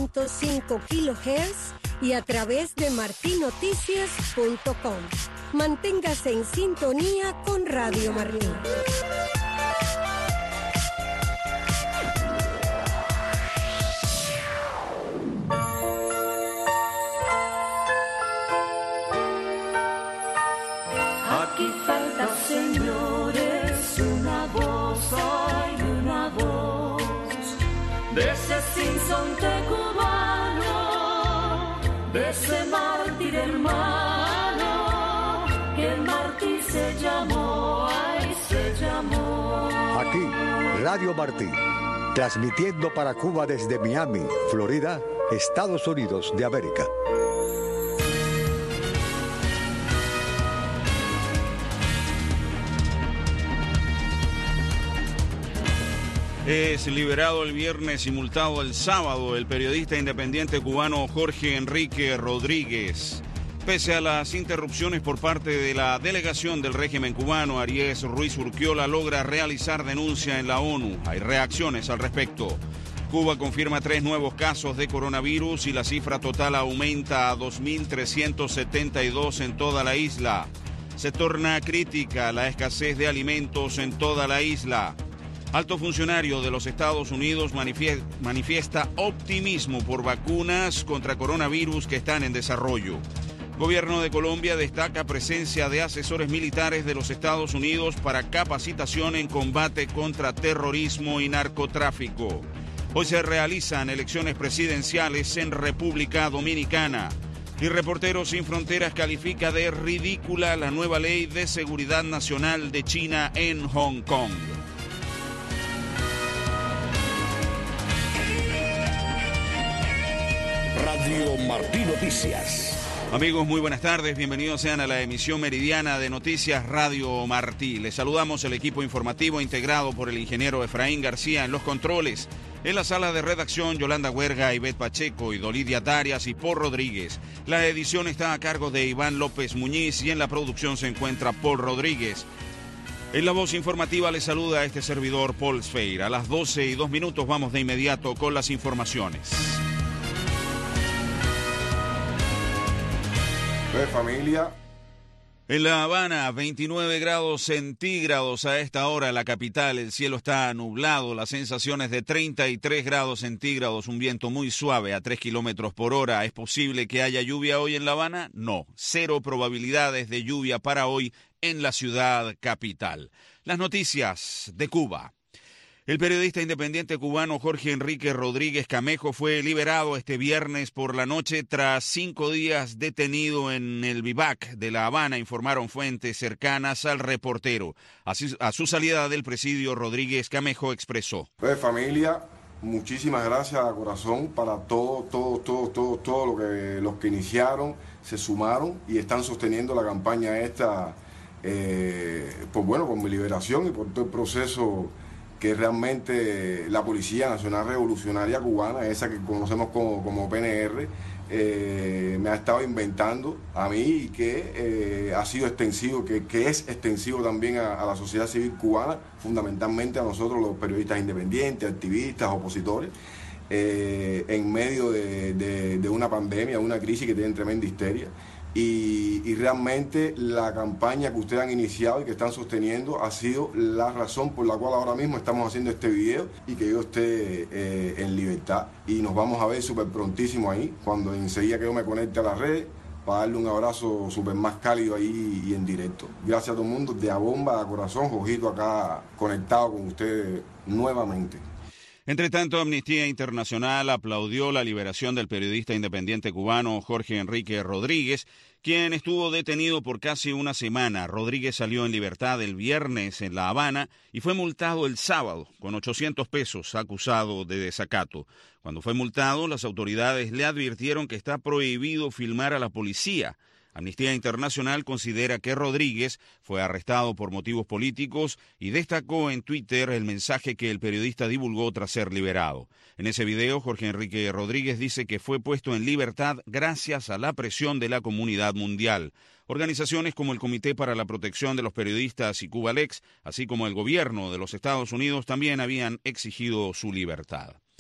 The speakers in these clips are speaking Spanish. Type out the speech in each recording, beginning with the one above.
100.5 kHz y a través de martinoticias.com. Manténgase en sintonía con Radio Martín. Aquí falta, señores, una voz, hay una voz de ese sinsonte cubano, de ese mártir hermano, que el mártir se llamó, ay, se llamó. Aquí, Radio Martí, transmitiendo para Cuba desde Miami, Florida, Estados Unidos de América. Es liberado el viernes y multado el sábado el periodista independiente cubano Jorge Enrique Rodríguez. Pese a las interrupciones por parte de la delegación del régimen cubano, Aries Ruiz Urquiola logra realizar denuncia en la ONU. Hay reacciones al respecto. Cuba confirma 3 nuevos casos de coronavirus y la cifra total aumenta a 2.372 en toda la isla. Se torna crítica la escasez de alimentos en toda la isla. Alto funcionario de los Estados Unidos manifiesta optimismo por vacunas contra coronavirus que están en desarrollo. Gobierno de Colombia destaca presencia de asesores militares de los Estados Unidos para capacitación en combate contra terrorismo y narcotráfico. Hoy se realizan elecciones presidenciales en República Dominicana. Y Reporteros Sin Fronteras califica de ridícula la nueva ley de seguridad nacional de China en Hong Kong. Radio Martí Noticias. Amigos, muy buenas tardes, bienvenidos sean a la emisión meridiana de Noticias Radio Martí. Les saludamos el equipo informativo integrado por el ingeniero Efraín García en los controles. En la sala de redacción, Yolanda Huerga, Ivette Pacheco y Dolidia Tarias y Paul Rodríguez. La edición está a cargo de Iván López Muñiz y en la producción se encuentra Paul Rodríguez. En la voz informativa les saluda a este servidor Paul Sfeir. A las 12:02 vamos de inmediato con las informaciones. Familia. En La Habana, 29 grados centígrados a esta hora en la capital. El cielo está nublado, las sensaciones de 33 grados centígrados, un viento muy suave a 3 kilómetros por hora. ¿Es posible que haya lluvia hoy en La Habana? No, 0 probabilidades de lluvia para hoy en la ciudad capital. Las noticias de Cuba. El periodista independiente cubano Jorge Enrique Rodríguez Camejo fue liberado este viernes por la noche tras 5 días detenido en el Vivac de La Habana, informaron fuentes cercanas al reportero. A su salida del presidio, Rodríguez Camejo expresó: Familia, muchísimas gracias de corazón para todo los que iniciaron, se sumaron y están sosteniendo la campaña esta, por mi liberación y por todo el proceso que realmente la Policía Nacional Revolucionaria Cubana, esa que conocemos como PNR, me ha estado inventando a mí y que ha sido extensivo, que es extensivo también a la sociedad civil cubana, fundamentalmente a nosotros los periodistas independientes, activistas, opositores, en medio de una pandemia, una crisis que tiene tremenda histeria. Y realmente la campaña que ustedes han iniciado y que están sosteniendo ha sido la razón por la cual ahora mismo estamos haciendo este video y que yo esté en libertad. Y nos vamos a ver súper prontísimo ahí, cuando enseguida que yo me conecte a las redes, para darle un abrazo súper más cálido ahí y en directo. Gracias a todo el mundo, de a bomba, a corazón, Jorgito acá conectado con ustedes nuevamente. Entre tanto, Amnistía Internacional aplaudió la liberación del periodista independiente cubano Jorge Enrique Rodríguez, quien estuvo detenido por casi una semana. Rodríguez salió en libertad el viernes en La Habana y fue multado el sábado con 800 pesos, acusado de desacato. Cuando fue multado, las autoridades le advirtieron que está prohibido filmar a la policía. Amnistía Internacional considera que Rodríguez fue arrestado por motivos políticos y destacó en Twitter el mensaje que el periodista divulgó tras ser liberado. En ese video, Jorge Enrique Rodríguez dice que fue puesto en libertad gracias a la presión de la comunidad mundial. Organizaciones como el Comité para la Protección de los Periodistas y Cubalex, así como el gobierno de los Estados Unidos, también habían exigido su libertad.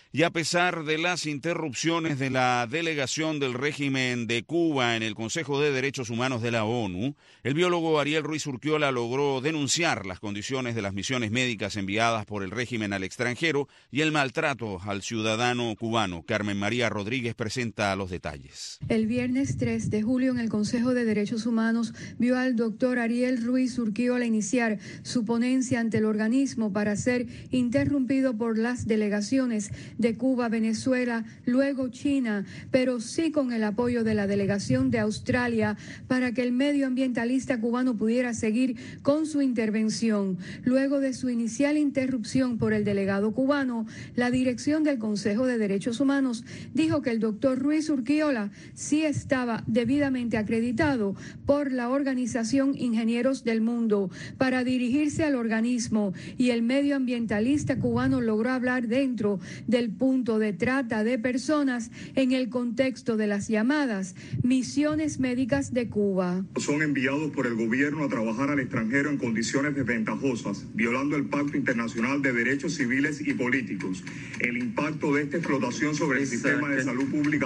Y a pesar de las interrupciones de la delegación del régimen de Cuba en el Consejo de Derechos Humanos de la ONU, el biólogo Ariel Ruiz Urquiola logró denunciar las condiciones de las misiones médicas enviadas por el régimen al extranjero y el maltrato al ciudadano cubano. Carmen María Rodríguez presenta los detalles. El viernes 3 de julio en el Consejo de Derechos Humanos vio al doctor Ariel Ruiz Urquiola iniciar su ponencia ante el organismo para ser interrumpido por las delegaciones de Cuba, Venezuela, luego China, pero sí con el apoyo de la delegación de Australia para que el medioambientalista cubano pudiera seguir con su intervención. Luego de su inicial interrupción por el delegado cubano, la dirección del Consejo de Derechos Humanos dijo que el doctor Ruiz Urquiola sí estaba debidamente acreditado por la organización Ingenieros del Mundo para dirigirse al organismo, y el medioambientalista cubano logró hablar dentro del punto de trata de personas en el contexto de las llamadas misiones médicas de Cuba. Son enviados por el gobierno a trabajar al extranjero en condiciones desventajosas, violando el Pacto Internacional de Derechos Civiles y Políticos. El impacto de esta explotación sobre el sistema de salud pública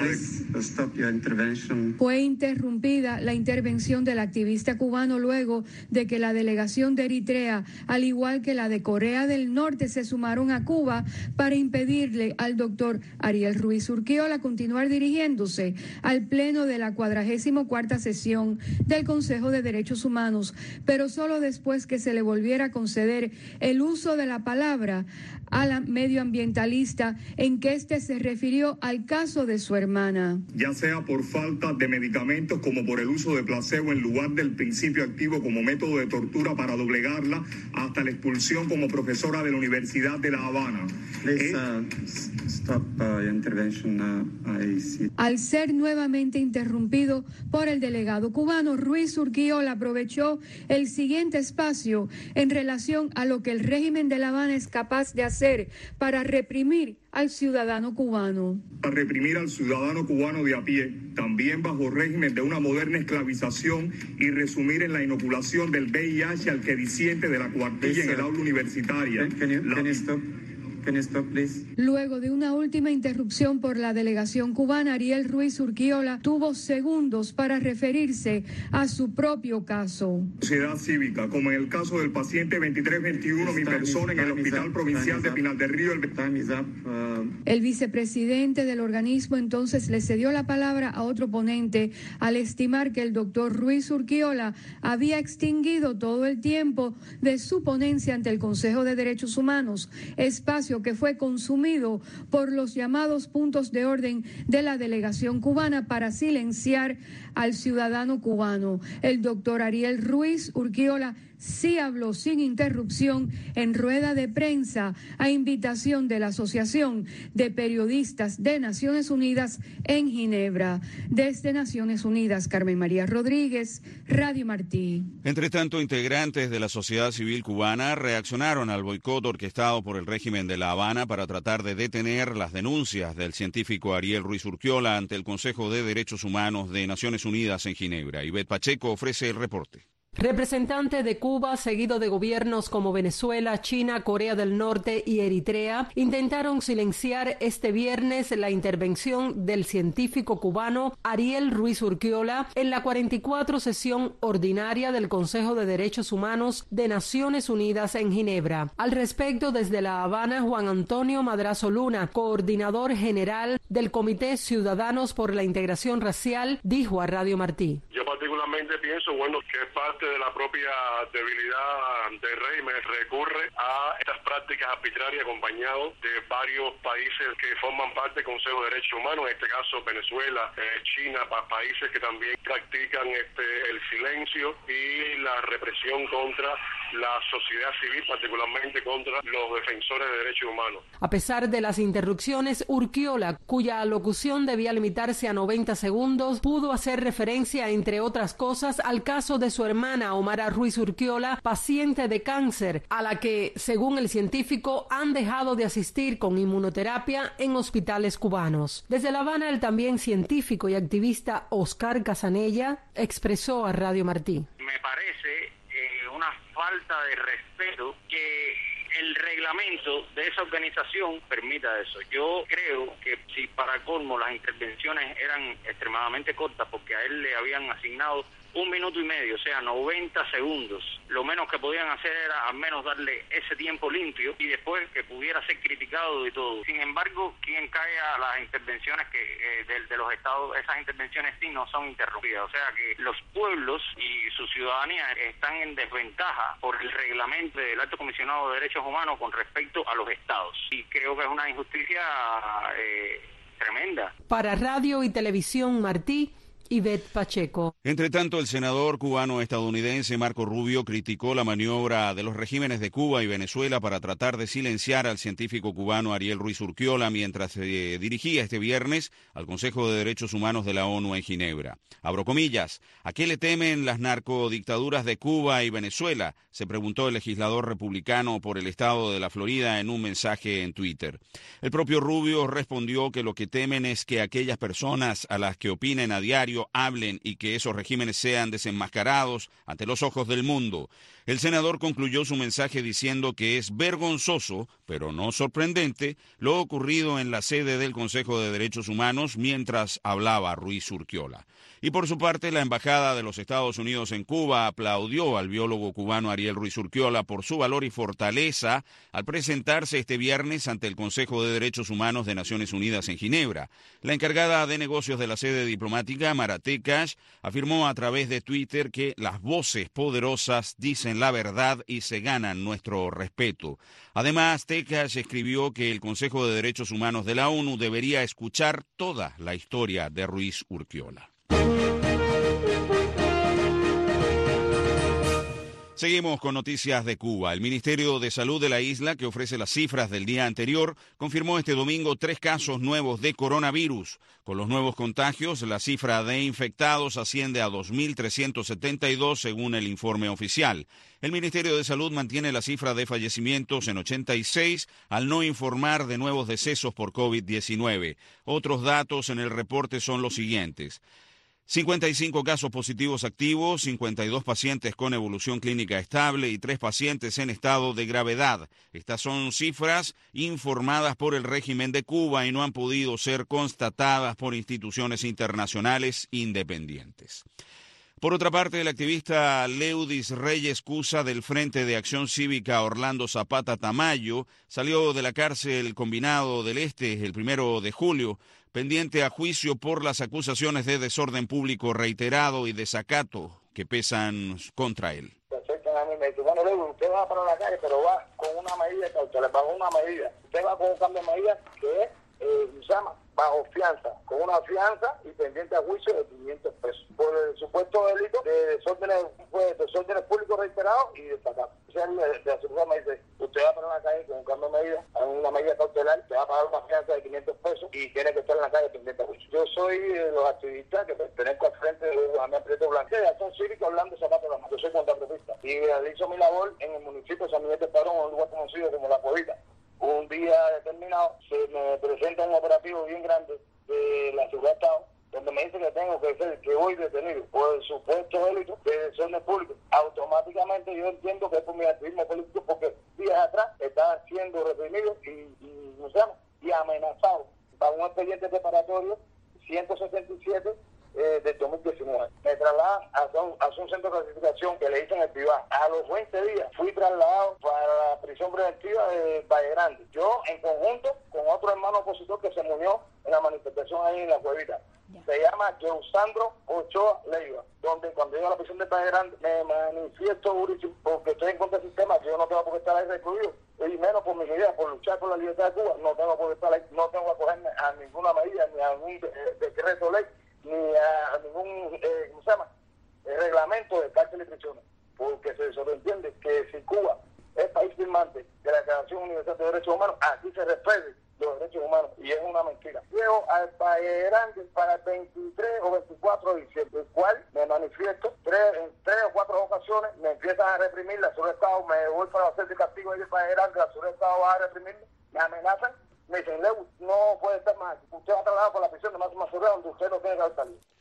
Fue interrumpida la intervención del activista cubano luego de que la delegación de Eritrea, al igual que la de Corea del Norte, se sumaron a Cuba para impedirle al doctor Ariel Ruiz Urquiola continuar dirigiéndose al pleno de la 44ª sesión del Consejo de Derechos Humanos, pero solo después que se le volviera a conceder el uso de la palabra a la medioambientalista, en que éste se refirió al caso de su hermana. Ya sea por falta de medicamentos como por el uso de placebo en lugar del principio activo como método de tortura para doblegarla, hasta la expulsión como profesora de la Universidad de La Habana. Al ser nuevamente interrumpido por el delegado cubano, Ruiz Urquiola aprovechó el siguiente espacio en relación a lo que el régimen de La Habana es capaz de hacer para reprimir al ciudadano cubano. Para reprimir al ciudadano cubano de a pie, también bajo régimen de una moderna esclavización, y resumir en la inoculación del VIH al que disiente de la cuartilla en el aula universitaria. Luego de una última interrupción por la delegación cubana, Ariel Ruiz Urquiola tuvo segundos para referirse a su propio caso. Sociedad cívica, como en el caso del paciente 2321, mi persona en el Hospital Provincial de Pinar del Río. El vicepresidente del organismo entonces le cedió la palabra a otro ponente al estimar que el doctor Ruiz Urquiola había extinguido todo el tiempo de su ponencia ante el Consejo de Derechos Humanos, espacio que fue consumido por los llamados puntos de orden de la delegación cubana para silenciar al ciudadano cubano. El doctor Ariel Ruiz Urquiola sí habló sin interrupción en rueda de prensa a invitación de la Asociación de Periodistas de Naciones Unidas en Ginebra. Desde Naciones Unidas, Carmen María Rodríguez, Radio Martí. Entre tanto, integrantes de la sociedad civil cubana reaccionaron al boicot orquestado por el régimen de La Habana para tratar de detener las denuncias del científico Ariel Ruiz Urquiola ante el Consejo de Derechos Humanos de Naciones Unidas en Ginebra. Ivette Pacheco ofrece el reporte. Representante de Cuba, seguido de gobiernos como Venezuela, China, Corea del Norte y Eritrea, intentaron silenciar este viernes la intervención del científico cubano Ariel Ruiz Urquiola en la 44 sesión ordinaria del Consejo de Derechos Humanos de Naciones Unidas en Ginebra. Al respecto, desde La Habana, Juan Antonio Madrazo Luna, coordinador general del Comité Ciudadanos por la Integración Racial, dijo a Radio Martí. Yo particularmente pienso, que es parte de la propia debilidad del régimen, recurre a estas prácticas arbitrarias acompañado de varios países que forman parte del Consejo de Derechos Humanos, en este caso Venezuela, China, países que también practican el silencio y la represión contra la sociedad civil, particularmente contra los defensores de derechos humanos. A pesar de las interrupciones, Urquiola, cuya alocución debía limitarse a 90 segundos, pudo hacer referencia, entre otras cosas, al caso de su hermana Omara Ruiz Urquiola, paciente de cáncer, a la que, según el científico, han dejado de asistir con inmunoterapia en hospitales cubanos. Desde La Habana, el también científico y activista Oscar Casanella expresó a Radio Martí. Me parece una falta de respeto que el reglamento de esa organización permita eso. Yo creo que si para colmo las intervenciones eran extremadamente cortas, porque a él le habían asignado 1 minuto y medio, o sea, 90 segundos. Lo menos que podían hacer era al menos darle ese tiempo limpio y después que pudiera ser criticado y todo. Sin embargo, quien cae a las intervenciones de los estados, esas intervenciones sí no son interrumpidas. O sea que los pueblos y su ciudadanía están en desventaja por el reglamento del Alto Comisionado de Derechos Humanos con respecto a los estados. Y creo que es una injusticia tremenda. Para Radio y Televisión Martí, Ivette Pacheco. Entre tanto, el senador cubano-estadounidense Marco Rubio criticó la maniobra de los regímenes de Cuba y Venezuela para tratar de silenciar al científico cubano Ariel Ruiz Urquiola mientras se dirigía este viernes al Consejo de Derechos Humanos de la ONU en Ginebra. Abro comillas, ¿a qué le temen las narcodictaduras de Cuba y Venezuela?, se preguntó el legislador republicano por el estado de la Florida en un mensaje en Twitter. El propio Rubio respondió que lo que temen es que aquellas personas a las que opinen a diario hablen y que esos regímenes sean desenmascarados ante los ojos del mundo. El senador concluyó su mensaje diciendo que es vergonzoso, pero no sorprendente, lo ocurrido en la sede del Consejo de Derechos Humanos mientras hablaba Ruiz Urquiola. Y por su parte, la Embajada de los Estados Unidos en Cuba aplaudió al biólogo cubano Ariel Ruiz Urquiola por su valor y fortaleza al presentarse este viernes ante el Consejo de Derechos Humanos de Naciones Unidas en Ginebra. La encargada de negocios de la sede diplomática, Mara Tekash, afirmó a través de Twitter que las voces poderosas dicen la verdad y se ganan nuestro respeto. Además, Tekash escribió que el Consejo de Derechos Humanos de la ONU debería escuchar toda la historia de Ruiz Urquiola. Seguimos con noticias de Cuba. El Ministerio de Salud de la isla, que ofrece las cifras del día anterior, confirmó este domingo 3 casos nuevos de coronavirus. Con los nuevos contagios, la cifra de infectados asciende a 2.372 según el informe oficial. El Ministerio de Salud mantiene la cifra de fallecimientos en 86 al no informar de nuevos decesos por COVID-19. Otros datos en el reporte son los siguientes: 55 casos positivos activos, 52 pacientes con evolución clínica estable y 3 pacientes en estado de gravedad. Estas son cifras informadas por el régimen de Cuba y no han podido ser constatadas por instituciones internacionales independientes. Por otra parte, el activista Leudis Reyes Cusa del Frente de Acción Cívica Orlando Zapata Tamayo salió de la cárcel Combinado del Este el 1 de julio, pendiente a juicio por las acusaciones de desorden público reiterado y desacato que pesan contra él. A mí me dice, bueno, Leo, usted va para la calle, pero va con una medida cautelar, bajo una medida. Usted va con un cambio de medida que es, se llama bajo fianza, con una fianza y pendiente a juicio de 500 pesos. Por el supuesto delito de desórdenes públicos reiterados y desacato. O sea, de la seguridad me dice, usted va para la calle con un cambio de medida, a una medida cautelar, te va a pagar una fianza de 500 pesos y tiene que estar en la calle pendiente a juicio. Yo soy de los activistas que pertenezco al Frente de Juan Prieto Blanco, de Acción Cívica Orlando Zapata Tamayo. Yo soy contraprofista y realizo mi labor en el municipio de San Miguel del Padrón, un lugar conocido como La Cuevita. Un día determinado se me presenta un operativo bien grande de la seguridad de Estado, donde me dice que voy detenido por el supuesto delito de desorden público. Automáticamente yo entiendo que es por mi activismo político, porque días atrás estaba siendo reprimido y amenazado bajo un expediente preparatorio 177 del 2019. Me trasladan a un centro de clasificación que le dicen el PIVA. A los 20 días fui trasladado para la prisión preventiva de Valle Grande. Yo, en conjunto con otro hermano opositor que se murió en la manifestación ahí en La Cuevita. Se llama Geusandro Ochoa Leiva, donde cuando llego a la prisión de Valle Grande me manifiesto durísimo porque estoy en contra del sistema. Yo no tengo por qué estar ahí recluido, y menos por mi idea, por luchar por la libertad de Cuba. No tengo por qué estar ahí, no tengo que acogerme a ninguna medida, ni a algún decreto ley, ni a ningún reglamento de cárcel y prisiones, porque se sobreentiende que si Cuba es país firmante de la Declaración Universal de Derechos Humanos, aquí se respete los derechos humanos, y es una mentira. Llego al Valle Grande para el 23 o 24 de diciembre, el cual me manifiesto en 3 o 4 ocasiones, me empiezan a reprimir, la seguridad de Estado, me voy para hacer de castigo ahí del Valle Grande, la seguridad de Estado va a reprimirme, me amenazan, me dicen, Leo, no puede estar más aquí, usted va trasladado por la prisión de Máxima Seguridad, donde usted no tiene que haber salido.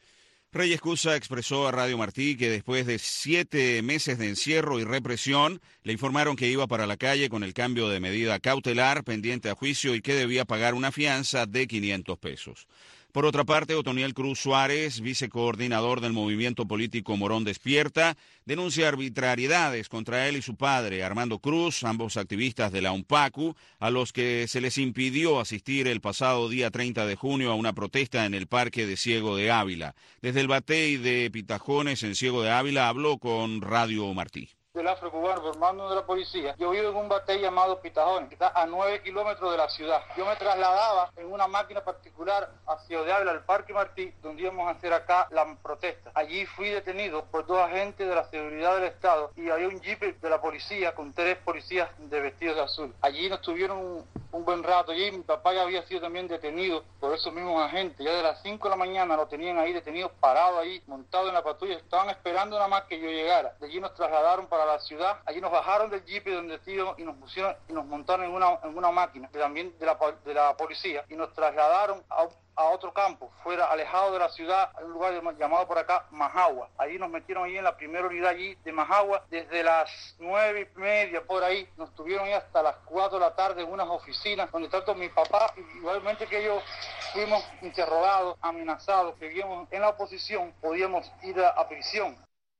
Reyes Cusa expresó a Radio Martí que después de 7 meses de encierro y represión, le informaron que iba para la calle con el cambio de medida cautelar pendiente a juicio y que debía pagar una fianza de 500 pesos. Por otra parte, Otoniel Cruz Suárez, vicecoordinador del movimiento político Morón Despierta, denuncia arbitrariedades contra él y su padre, Armando Cruz, ambos activistas de la UNPACU, a los que se les impidió asistir el pasado día 30 de junio a una protesta en el Parque de Ciego de Ávila. Desde el Batey de Pitajones, en Ciego de Ávila, habló con Radio Martí. Del afrocubano por mando de la policía. Yo vivo en un batey llamado Pitajones, que está a 9 kilómetros de la ciudad. Yo me trasladaba en una máquina particular a Ciudad de Ávila, al Parque Martí, donde íbamos a hacer acá la protesta. Allí fui detenido por 2 agentes de la seguridad del Estado y había un jeep de la policía con 3 policías de vestidos de azul. Allí nos tuvieron un buen rato. Allí mi papá ya había sido también detenido por esos mismos agentes. Ya de las 5 de la mañana lo tenían ahí detenido, parado ahí, montado en la patrulla. Estaban esperando nada más que yo llegara. De allí nos trasladaron para la ciudad. Allí nos bajaron del jeep donde tío y nos pusieron y nos montaron en una máquina también de la policía y nos trasladaron a otro campo, fuera, alejado de la ciudad, a un lugar llamado por acá Majagua. Allí nos metieron allí en la primera unidad allí de Majagua, desde las 9:30 por ahí, nos tuvieron ahí hasta las 4 de la tarde en unas oficinas, donde tanto mi papá, igualmente que yo, fuimos interrogados, amenazados, que vivíamos en la oposición, podíamos ir a prisión.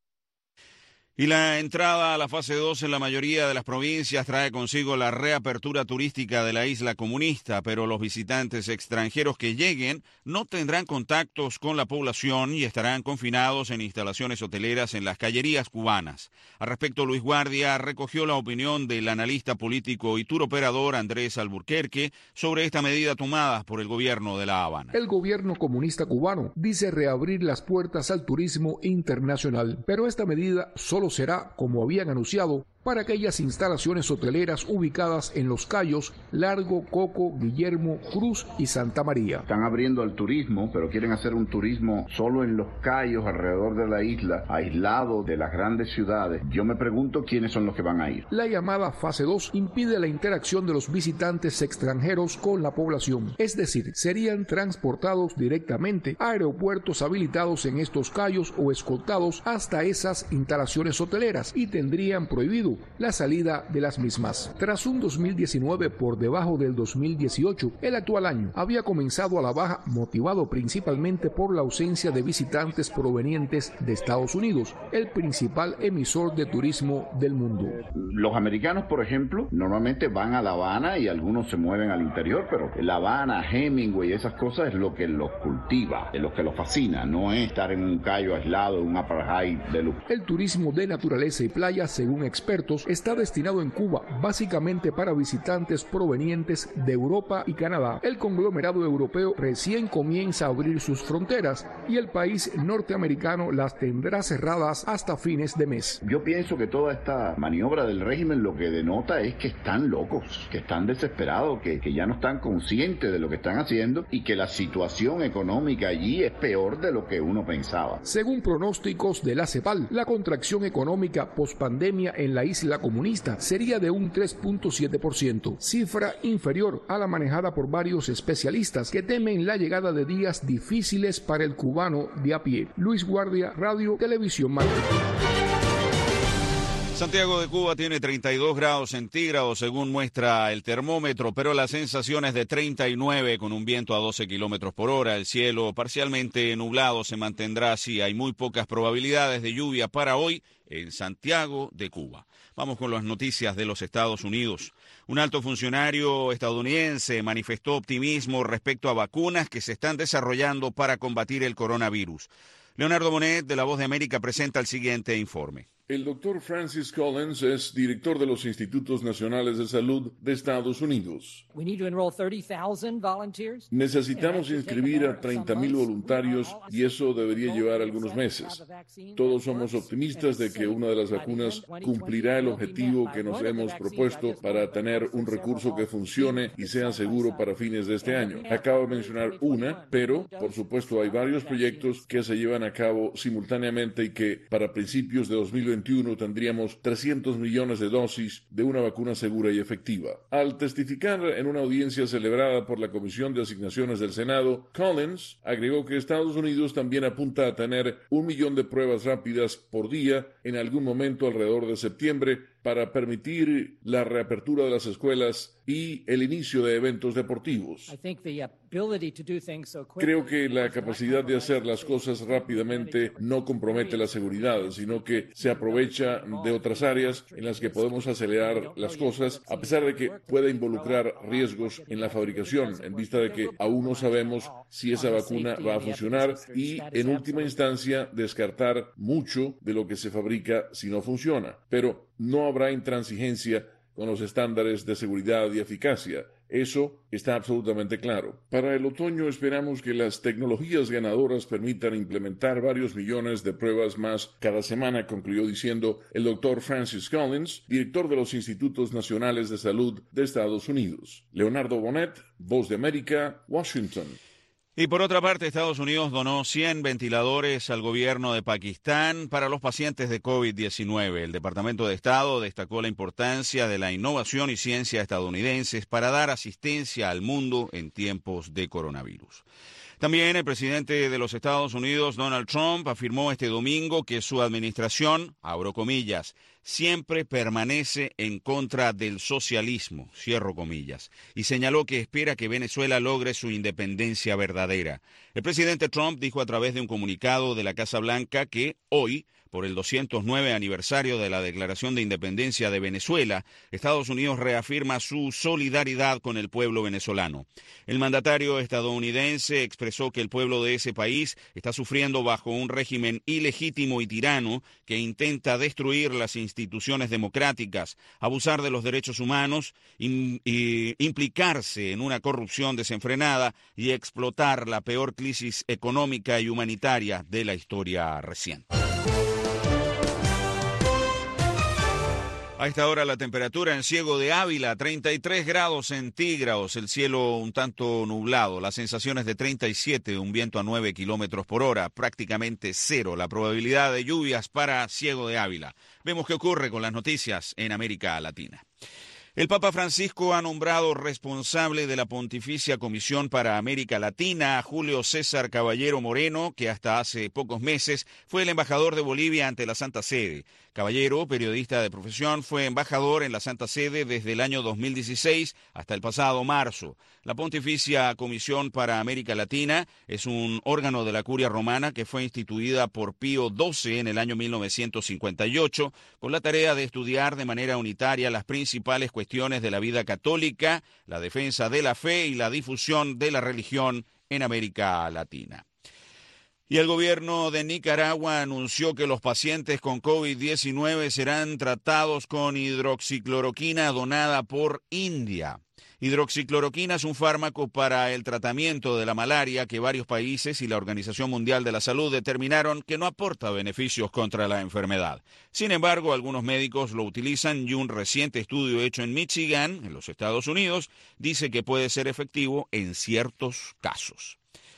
Y la entrada a la fase 2 en la mayoría de las provincias trae consigo la reapertura turística de la isla comunista, pero los visitantes extranjeros que lleguen no tendrán contactos con la población y estarán confinados en instalaciones hoteleras en las callerías cubanas. Al respecto, Luis Guardia recogió la opinión del analista político y turoperador Andrés Alburquerque sobre esta medida tomada por el gobierno de La Habana. El gobierno comunista cubano dice reabrir las puertas al turismo internacional, pero esta medida solo será, como habían anunciado, para aquellas instalaciones hoteleras ubicadas en Los Cayos, Largo, Coco, Guillermo, Cruz y Santa María. Están abriendo al turismo, pero quieren hacer un turismo solo en Los Cayos, alrededor de la isla, aislado de las grandes ciudades. Yo me pregunto quiénes son los que van a ir. La llamada fase 2 impide la interacción de los visitantes extranjeros con la población, es decir, serían transportados directamente a aeropuertos habilitados en estos cayos o escoltados hasta esas instalaciones hoteleras y tendrían prohibido la salida de las mismas. Tras un 2019 por debajo del 2018, el actual año había comenzado a la baja, motivado principalmente por la ausencia de visitantes provenientes de Estados Unidos, el principal emisor de turismo del mundo. Los americanos, por ejemplo, normalmente van a La Habana y algunos se mueven al interior, pero La Habana, Hemingway, esas cosas es lo que los cultiva, es lo que los fascina, no es estar en un cayo aislado, en un apartheid de lujo. El turismo de naturaleza y playa, según expertos, está destinado en Cuba básicamente para visitantes provenientes de Europa y Canadá. El conglomerado europeo recién comienza a abrir sus fronteras y el país norteamericano las tendrá cerradas hasta fines de mes. Yo pienso que toda esta maniobra del régimen lo que denota es que están locos, que están desesperados, que ya no están conscientes de lo que están haciendo y que la situación económica allí es peor de lo que uno pensaba. Según pronósticos de la CEPAL, la contracción económica pospandemia en la isla comunista sería de un 3.7%, cifra inferior a la manejada por varios especialistas que temen la llegada de días difíciles para el cubano de a pie. Luis Guardia, Radio Televisión Martí. Santiago de Cuba tiene 32 grados centígrados según muestra el termómetro, pero la sensación es de 39 con un viento a 12 kilómetros por hora. El cielo parcialmente nublado se mantendrá así. Hay muy pocas probabilidades de lluvia para hoy en Santiago de Cuba. Vamos con las noticias de los Estados Unidos. Un alto funcionario estadounidense manifestó optimismo respecto a vacunas que se están desarrollando para combatir el coronavirus. Leonardo Bonet, de La Voz de América, presenta el siguiente informe. El doctor Francis Collins es director de los Institutos Nacionales de Salud de Estados Unidos. Necesitamos inscribir a 30,000 voluntarios y eso debería llevar algunos meses. Todos somos optimistas de que una de las vacunas cumplirá el objetivo que nos hemos propuesto para tener un recurso que funcione y sea seguro para fines de este año. Acabo de mencionar una, pero por supuesto hay varios proyectos que se llevan a cabo simultáneamente y que para principios de 2021 2021 tendríamos 300 millones de dosis de una vacuna segura y efectiva. Al testificar en una audiencia celebrada por la Comisión de Asignaciones del Senado, Collins agregó que Estados Unidos también apunta a tener 1 millón de pruebas rápidas por día en algún momento alrededor de septiembre para permitir la reapertura de las escuelas y el inicio de eventos deportivos. Creo que la capacidad de hacer las cosas rápidamente no compromete la seguridad, sino que se aprovecha de otras áreas en las que podemos acelerar las cosas, a pesar de que pueda involucrar riesgos en la fabricación, en vista de que aún no sabemos si esa vacuna va a funcionar y, en última instancia, descartar mucho de lo que se fabrica si no funciona. Pero no habrá intransigencia con los estándares de seguridad y eficacia. Eso está absolutamente claro. Para el otoño esperamos que las tecnologías ganadoras permitan implementar varios millones de pruebas más cada semana, concluyó diciendo el doctor Francis Collins, director de los Institutos Nacionales de Salud de Estados Unidos. Leonardo Bonet, Voz de América, Washington. Y por otra parte, Estados Unidos donó 100 ventiladores al gobierno de Pakistán para los pacientes de COVID-19. El Departamento de Estado destacó la importancia de la innovación y ciencia estadounidenses para dar asistencia al mundo en tiempos de coronavirus. También el presidente de los Estados Unidos, Donald Trump, afirmó este domingo que su administración, abro comillas, siempre permanece en contra del socialismo, cierro comillas, y señaló que espera que Venezuela logre su independencia verdadera. El presidente Trump dijo a través de un comunicado de la Casa Blanca que hoy, por el 209 aniversario de la Declaración de Independencia de Venezuela, Estados Unidos reafirma su solidaridad con el pueblo venezolano. El mandatario estadounidense expresó que el pueblo de ese país está sufriendo bajo un régimen ilegítimo y tirano que intenta destruir las instituciones democráticas, abusar de los derechos humanos, implicarse en una corrupción desenfrenada y explotar la peor crisis económica y humanitaria de la historia reciente. A esta hora la temperatura en Ciego de Ávila, 33 grados centígrados, el cielo un tanto nublado, las sensaciones de 37, un viento a 9 kilómetros por hora, prácticamente cero, la probabilidad de lluvias para Ciego de Ávila. Vemos qué ocurre con las noticias en América Latina. El Papa Francisco ha nombrado responsable de la Pontificia Comisión para América Latina a Julio César Caballero Moreno, que hasta hace pocos meses fue el embajador de Bolivia ante la Santa Sede. Caballero, periodista de profesión, fue embajador en la Santa Sede desde el año 2016 hasta el pasado marzo. La Pontificia Comisión para América Latina es un órgano de la Curia Romana que fue instituida por Pío XII en el año 1958 con la tarea de estudiar de manera unitaria las principales cuestiones de la vida católica, la defensa de la fe y la difusión de la religión en América Latina. Y el gobierno de Nicaragua anunció que los pacientes con COVID-19 serán tratados con hidroxicloroquina donada por India. Hidroxicloroquina es un fármaco para el tratamiento de la malaria que varios países y la Organización Mundial de la Salud determinaron que no aporta beneficios contra la enfermedad. Sin embargo, algunos médicos lo utilizan y un reciente estudio hecho en Michigan, en los Estados Unidos, dice que puede ser efectivo en ciertos casos.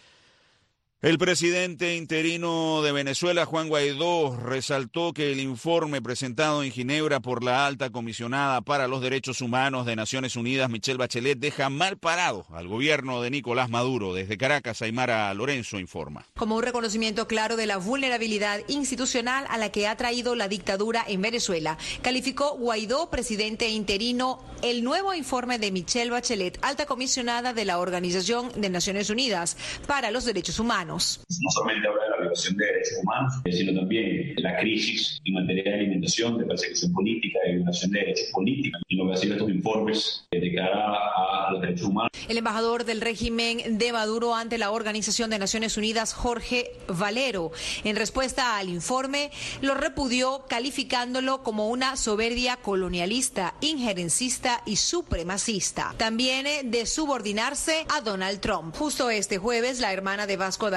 El presidente interino de Venezuela, Juan Guaidó, resaltó que el informe presentado en Ginebra por la alta comisionada para los derechos humanos de Naciones Unidas, Michelle Bachelet, deja mal parado al gobierno de Nicolás Maduro. Desde Caracas, Aymara Lorenzo informa. Como un reconocimiento claro de la vulnerabilidad institucional a la que ha traído la dictadura en Venezuela, calificó Guaidó, presidente interino, el nuevo informe de Michelle Bachelet, alta comisionada de la Organización de Naciones Unidas para los Derechos Humanos. No solamente habla de la violación de derechos humanos, sino también de la crisis en materia de alimentación, de persecución política, de violación de derechos políticos, y lo que hacen estos informes de cara a los derechos humanos. El embajador del régimen de Maduro ante la Organización de Naciones Unidas, Jorge Valero, en respuesta al informe, lo repudió calificándolo como una soberbia colonialista, injerencista y supremacista. También de subordinarse a Donald Trump. Justo este jueves, la hermana de Vasco da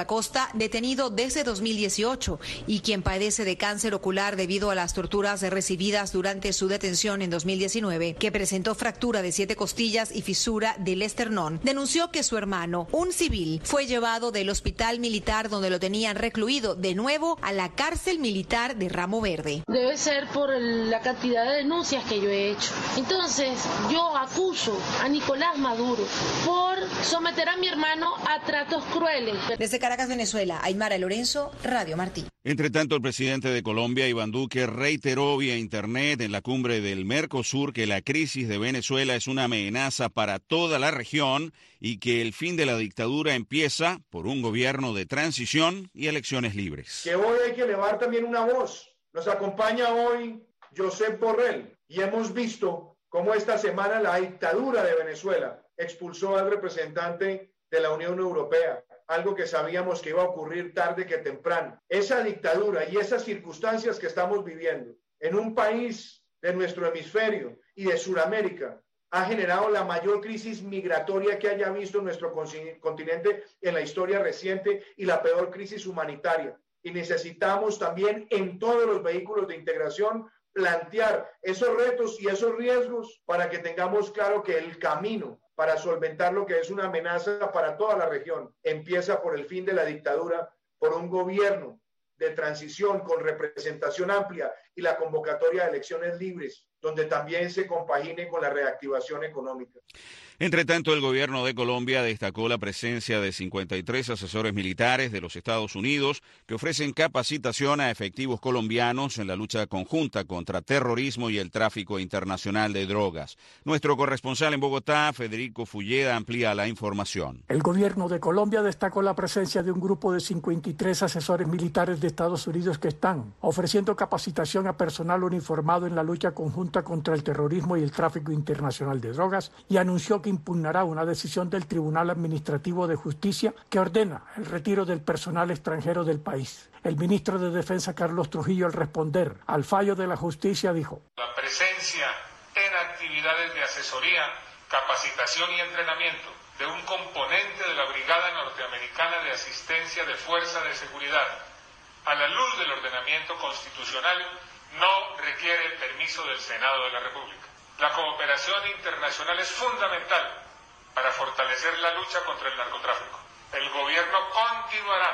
Acosta, detenido desde 2018 y quien padece de cáncer ocular debido a las torturas recibidas durante su detención en 2019, que presentó fractura de 7 costillas y fisura del esternón, denunció que su hermano, un civil, fue llevado del hospital militar donde lo tenían recluido de nuevo a la cárcel militar de Ramo Verde. Debe ser por la cantidad de denuncias que yo he hecho. Entonces, yo acuso a Nicolás Maduro por someter a mi hermano a tratos crueles. Desde Caracas, Venezuela, Aymara Lorenzo, Radio Martí. Entre tanto, el presidente de Colombia, Iván Duque, reiteró vía internet en la cumbre del Mercosur que la crisis de Venezuela es una amenaza para toda la región y que el fin de la dictadura empieza por un gobierno de transición y elecciones libres. Que hoy hay que elevar también una voz. Nos acompaña hoy Josep Borrell y hemos visto cómo esta semana la dictadura de Venezuela expulsó al representante de la Unión Europea, algo que sabíamos que iba a ocurrir tarde que temprano. Esa dictadura y esas circunstancias que estamos viviendo en un país de nuestro hemisferio y de Sudamérica ha generado la mayor crisis migratoria que haya visto nuestro continente en la historia reciente y la peor crisis humanitaria. Y necesitamos también en todos los vehículos de integración plantear esos retos y esos riesgos para que tengamos claro que el camino para solventar lo que es una amenaza para toda la región empieza por el fin de la dictadura, por un gobierno de transición con representación amplia y la convocatoria de elecciones libres, donde también se compagine con la reactivación económica. Entre tanto, el gobierno de Colombia destacó la presencia de 53 asesores militares de los Estados Unidos que ofrecen capacitación a efectivos colombianos en la lucha conjunta contra terrorismo y el tráfico internacional de drogas. Nuestro corresponsal en Bogotá, Federico Fulleda, amplía la información. El gobierno de Colombia destacó la presencia de un grupo de 53 asesores militares de Estados Unidos que están ofreciendo capacitación a personal uniformado en la lucha conjunta contra el terrorismo y el tráfico internacional de drogas, y anunció que impugnará una decisión del Tribunal Administrativo de Justicia que ordena el retiro del personal extranjero del país. El ministro de Defensa, Carlos Trujillo, al responder al fallo de la justicia, dijo: la presencia en actividades de asesoría, capacitación y entrenamiento de un componente de la Brigada Norteamericana de Asistencia de Fuerza de Seguridad a la luz del ordenamiento constitucional no requiere el permiso del Senado de la República. La cooperación internacional es fundamental para fortalecer la lucha contra el narcotráfico. El gobierno continuará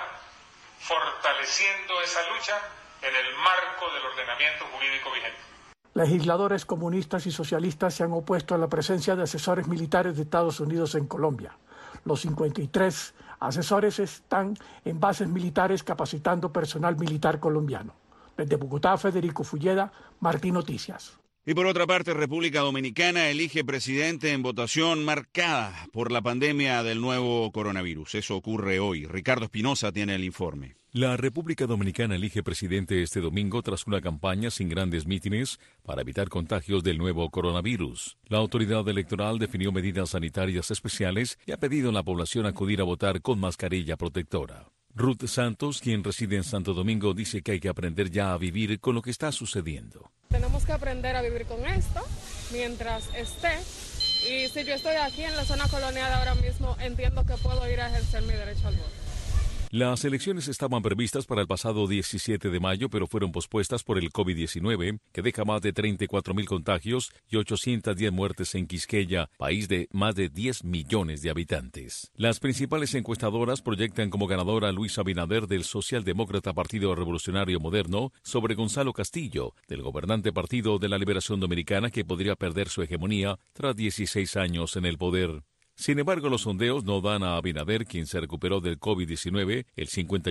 fortaleciendo esa lucha en el marco del ordenamiento jurídico vigente. Legisladores comunistas y socialistas se han opuesto a la presencia de asesores militares de Estados Unidos en Colombia. Los 53 asesores están en bases militares capacitando personal militar colombiano. Desde Bogotá, Federico Fulleda, Martí Noticias. Y por otra parte, República Dominicana elige presidente en votación marcada por la pandemia del nuevo coronavirus. Eso ocurre hoy. Ricardo Espinosa tiene el informe. La República Dominicana elige presidente este domingo tras una campaña sin grandes mítines para evitar contagios del nuevo coronavirus. La autoridad electoral definió medidas sanitarias especiales y ha pedido a la población acudir a votar con mascarilla protectora. Ruth Santos, quien reside en Santo Domingo, dice que hay que aprender ya a vivir con lo que está sucediendo. Tenemos que aprender a vivir con esto mientras esté. Y si yo estoy aquí en la zona colonial ahora mismo, entiendo que puedo ir a ejercer mi derecho al voto. Las elecciones estaban previstas para el pasado 17 de mayo, pero fueron pospuestas por el COVID-19, que deja más de 34.000 contagios y 810 muertes en Quisqueya, país de más de 10 millones de habitantes. Las principales encuestadoras proyectan como ganadora a Luis Abinader del socialdemócrata Partido Revolucionario Moderno sobre Gonzalo Castillo, del gobernante Partido de la Liberación Dominicana, que podría perder su hegemonía tras 16 años en el poder. Sin embargo, los sondeos no dan a Abinader, quien se recuperó del COVID-19, el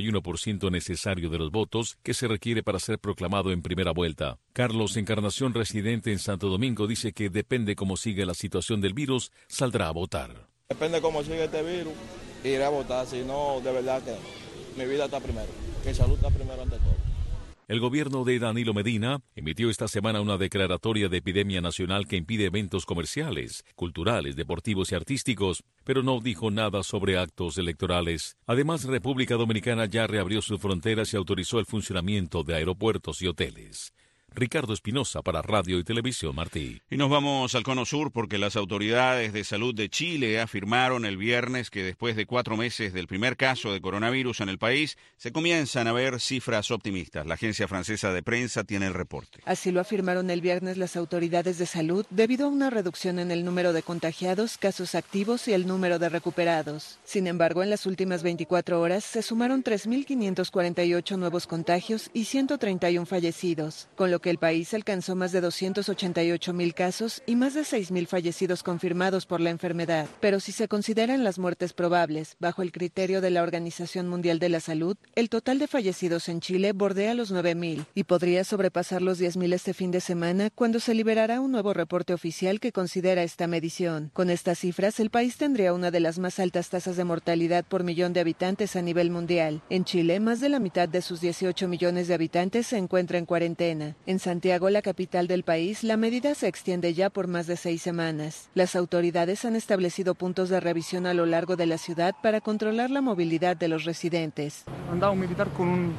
51% necesario de los votos que se requiere para ser proclamado en primera vuelta. Carlos Encarnación, residente en Santo Domingo, dice que depende cómo sigue la situación del virus, saldrá a votar. Depende cómo sigue este virus, iré a votar, si no, de verdad que mi vida está primero, mi salud está primero ante todo. El gobierno de Danilo Medina emitió esta semana una declaratoria de epidemia nacional que impide eventos comerciales, culturales, deportivos y artísticos, pero no dijo nada sobre actos electorales. Además, República Dominicana ya reabrió sus fronteras y autorizó el funcionamiento de aeropuertos y hoteles. Ricardo Espinosa para Radio y Televisión Martí. Y nos vamos al Cono Sur porque las autoridades de salud de Chile afirmaron el viernes que después de 4 meses del primer caso de coronavirus en el país, se comienzan a ver cifras optimistas. La agencia francesa de prensa tiene el reporte. Así lo afirmaron el viernes las autoridades de salud debido a una reducción en el número de contagiados, casos activos y el número de recuperados. Sin embargo, en las últimas 24 horas se sumaron 3.548 nuevos contagios y 131 fallecidos, con lo que el país alcanzó más de 288.000 casos y más de 6.000 fallecidos confirmados por la enfermedad. Pero si se consideran las muertes probables, bajo el criterio de la Organización Mundial de la Salud, el total de fallecidos en Chile bordea los 9.000 y podría sobrepasar los 10.000 este fin de semana cuando se liberará un nuevo reporte oficial que considera esta medición. Con estas cifras, el país tendría una de las más altas tasas de mortalidad por millón de habitantes a nivel mundial. En Chile, más de la mitad de sus 18 millones de habitantes se encuentra en cuarentena. En Santiago, la capital del país, la medida se extiende ya por más de 6 semanas. Las autoridades han establecido puntos de revisión a lo largo de la ciudad para controlar la movilidad de los residentes. Andaba un militar con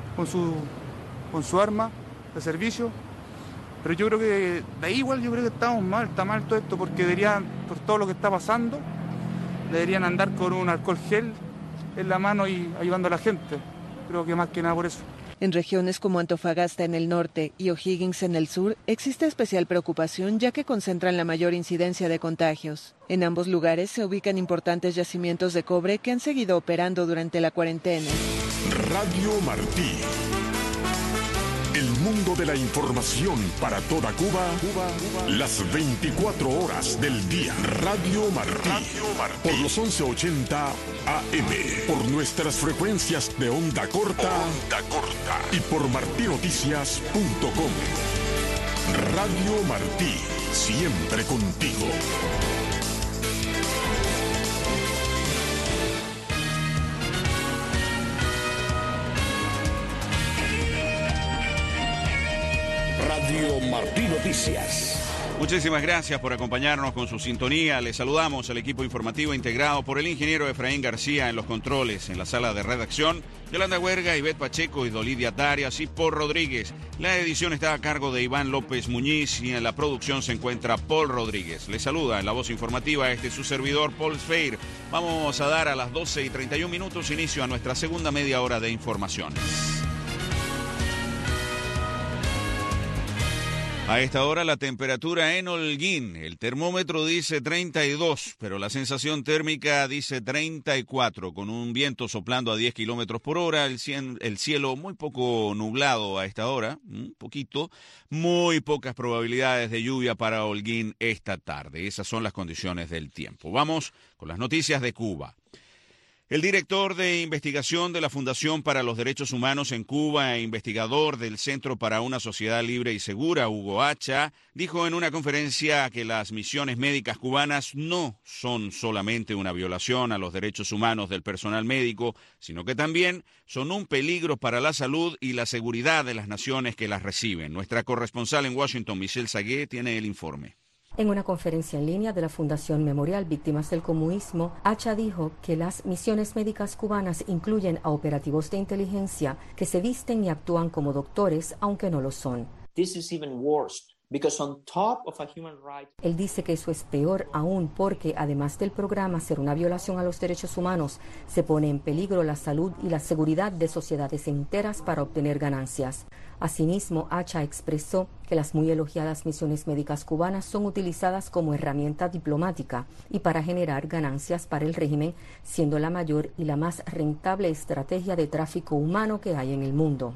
su arma de servicio, pero yo creo que de ahí igual yo creo que estamos mal, está mal todo esto, porque deberían, por todo lo que está pasando, deberían andar con un alcohol gel en la mano y ayudando a la gente. Creo que más que nada por eso. En regiones como Antofagasta en el norte y O'Higgins en el sur, existe especial preocupación ya que concentran la mayor incidencia de contagios. En ambos lugares se ubican importantes yacimientos de cobre que han seguido operando durante la cuarentena. Radio Martí. El mundo de la información para toda Cuba, las 24 horas del día. Radio Martí. Por los 1180 AM. Por nuestras frecuencias de onda corta. Y por martinoticias.com. Radio Martí. Siempre contigo. Radio Martí Noticias. Muchísimas gracias por acompañarnos con su sintonía. Les saludamos al equipo informativo integrado por el ingeniero Efraín García en los controles, en la sala de redacción, Yolanda Huerga, Ivette Pacheco y Dolidia Tarias y Paul Rodríguez. La edición está a cargo de Iván López Muñiz y en la producción se encuentra Paul Rodríguez. Les saluda en la voz informativa su servidor Paul Sfeir. Vamos a dar a las 12:31 inicio a nuestra segunda media hora de informaciones. A esta hora la temperatura en Holguín, el termómetro dice 32, pero la sensación térmica dice 34, con un viento soplando a 10 kilómetros por hora, el cielo muy poco nublado a esta hora, un poquito, muy pocas probabilidades de lluvia para Holguín esta tarde. Esas son las condiciones del tiempo. Vamos con las noticias de Cuba. El director de investigación de la Fundación para los Derechos Humanos en Cuba e investigador del Centro para una Sociedad Libre y Segura, Hugo Hacha, dijo en una conferencia que las misiones médicas cubanas no son solamente una violación a los derechos humanos del personal médico, sino que también son un peligro para la salud y la seguridad de las naciones que las reciben. Nuestra corresponsal en Washington, Michelle Sagué, tiene el informe. En una conferencia en línea de la Fundación Memorial Víctimas del Comunismo, Hacha dijo que las misiones médicas cubanas incluyen a operativos de inteligencia que se visten y actúan como doctores, aunque no lo son. Él dice que eso es peor aún porque, además del programa ser una violación a los derechos humanos, se pone en peligro la salud y la seguridad de sociedades enteras para obtener ganancias. Asimismo, Hacha expresó que las muy elogiadas misiones médicas cubanas son utilizadas como herramienta diplomática y para generar ganancias para el régimen, siendo la mayor y la más rentable estrategia de tráfico humano que hay en el mundo.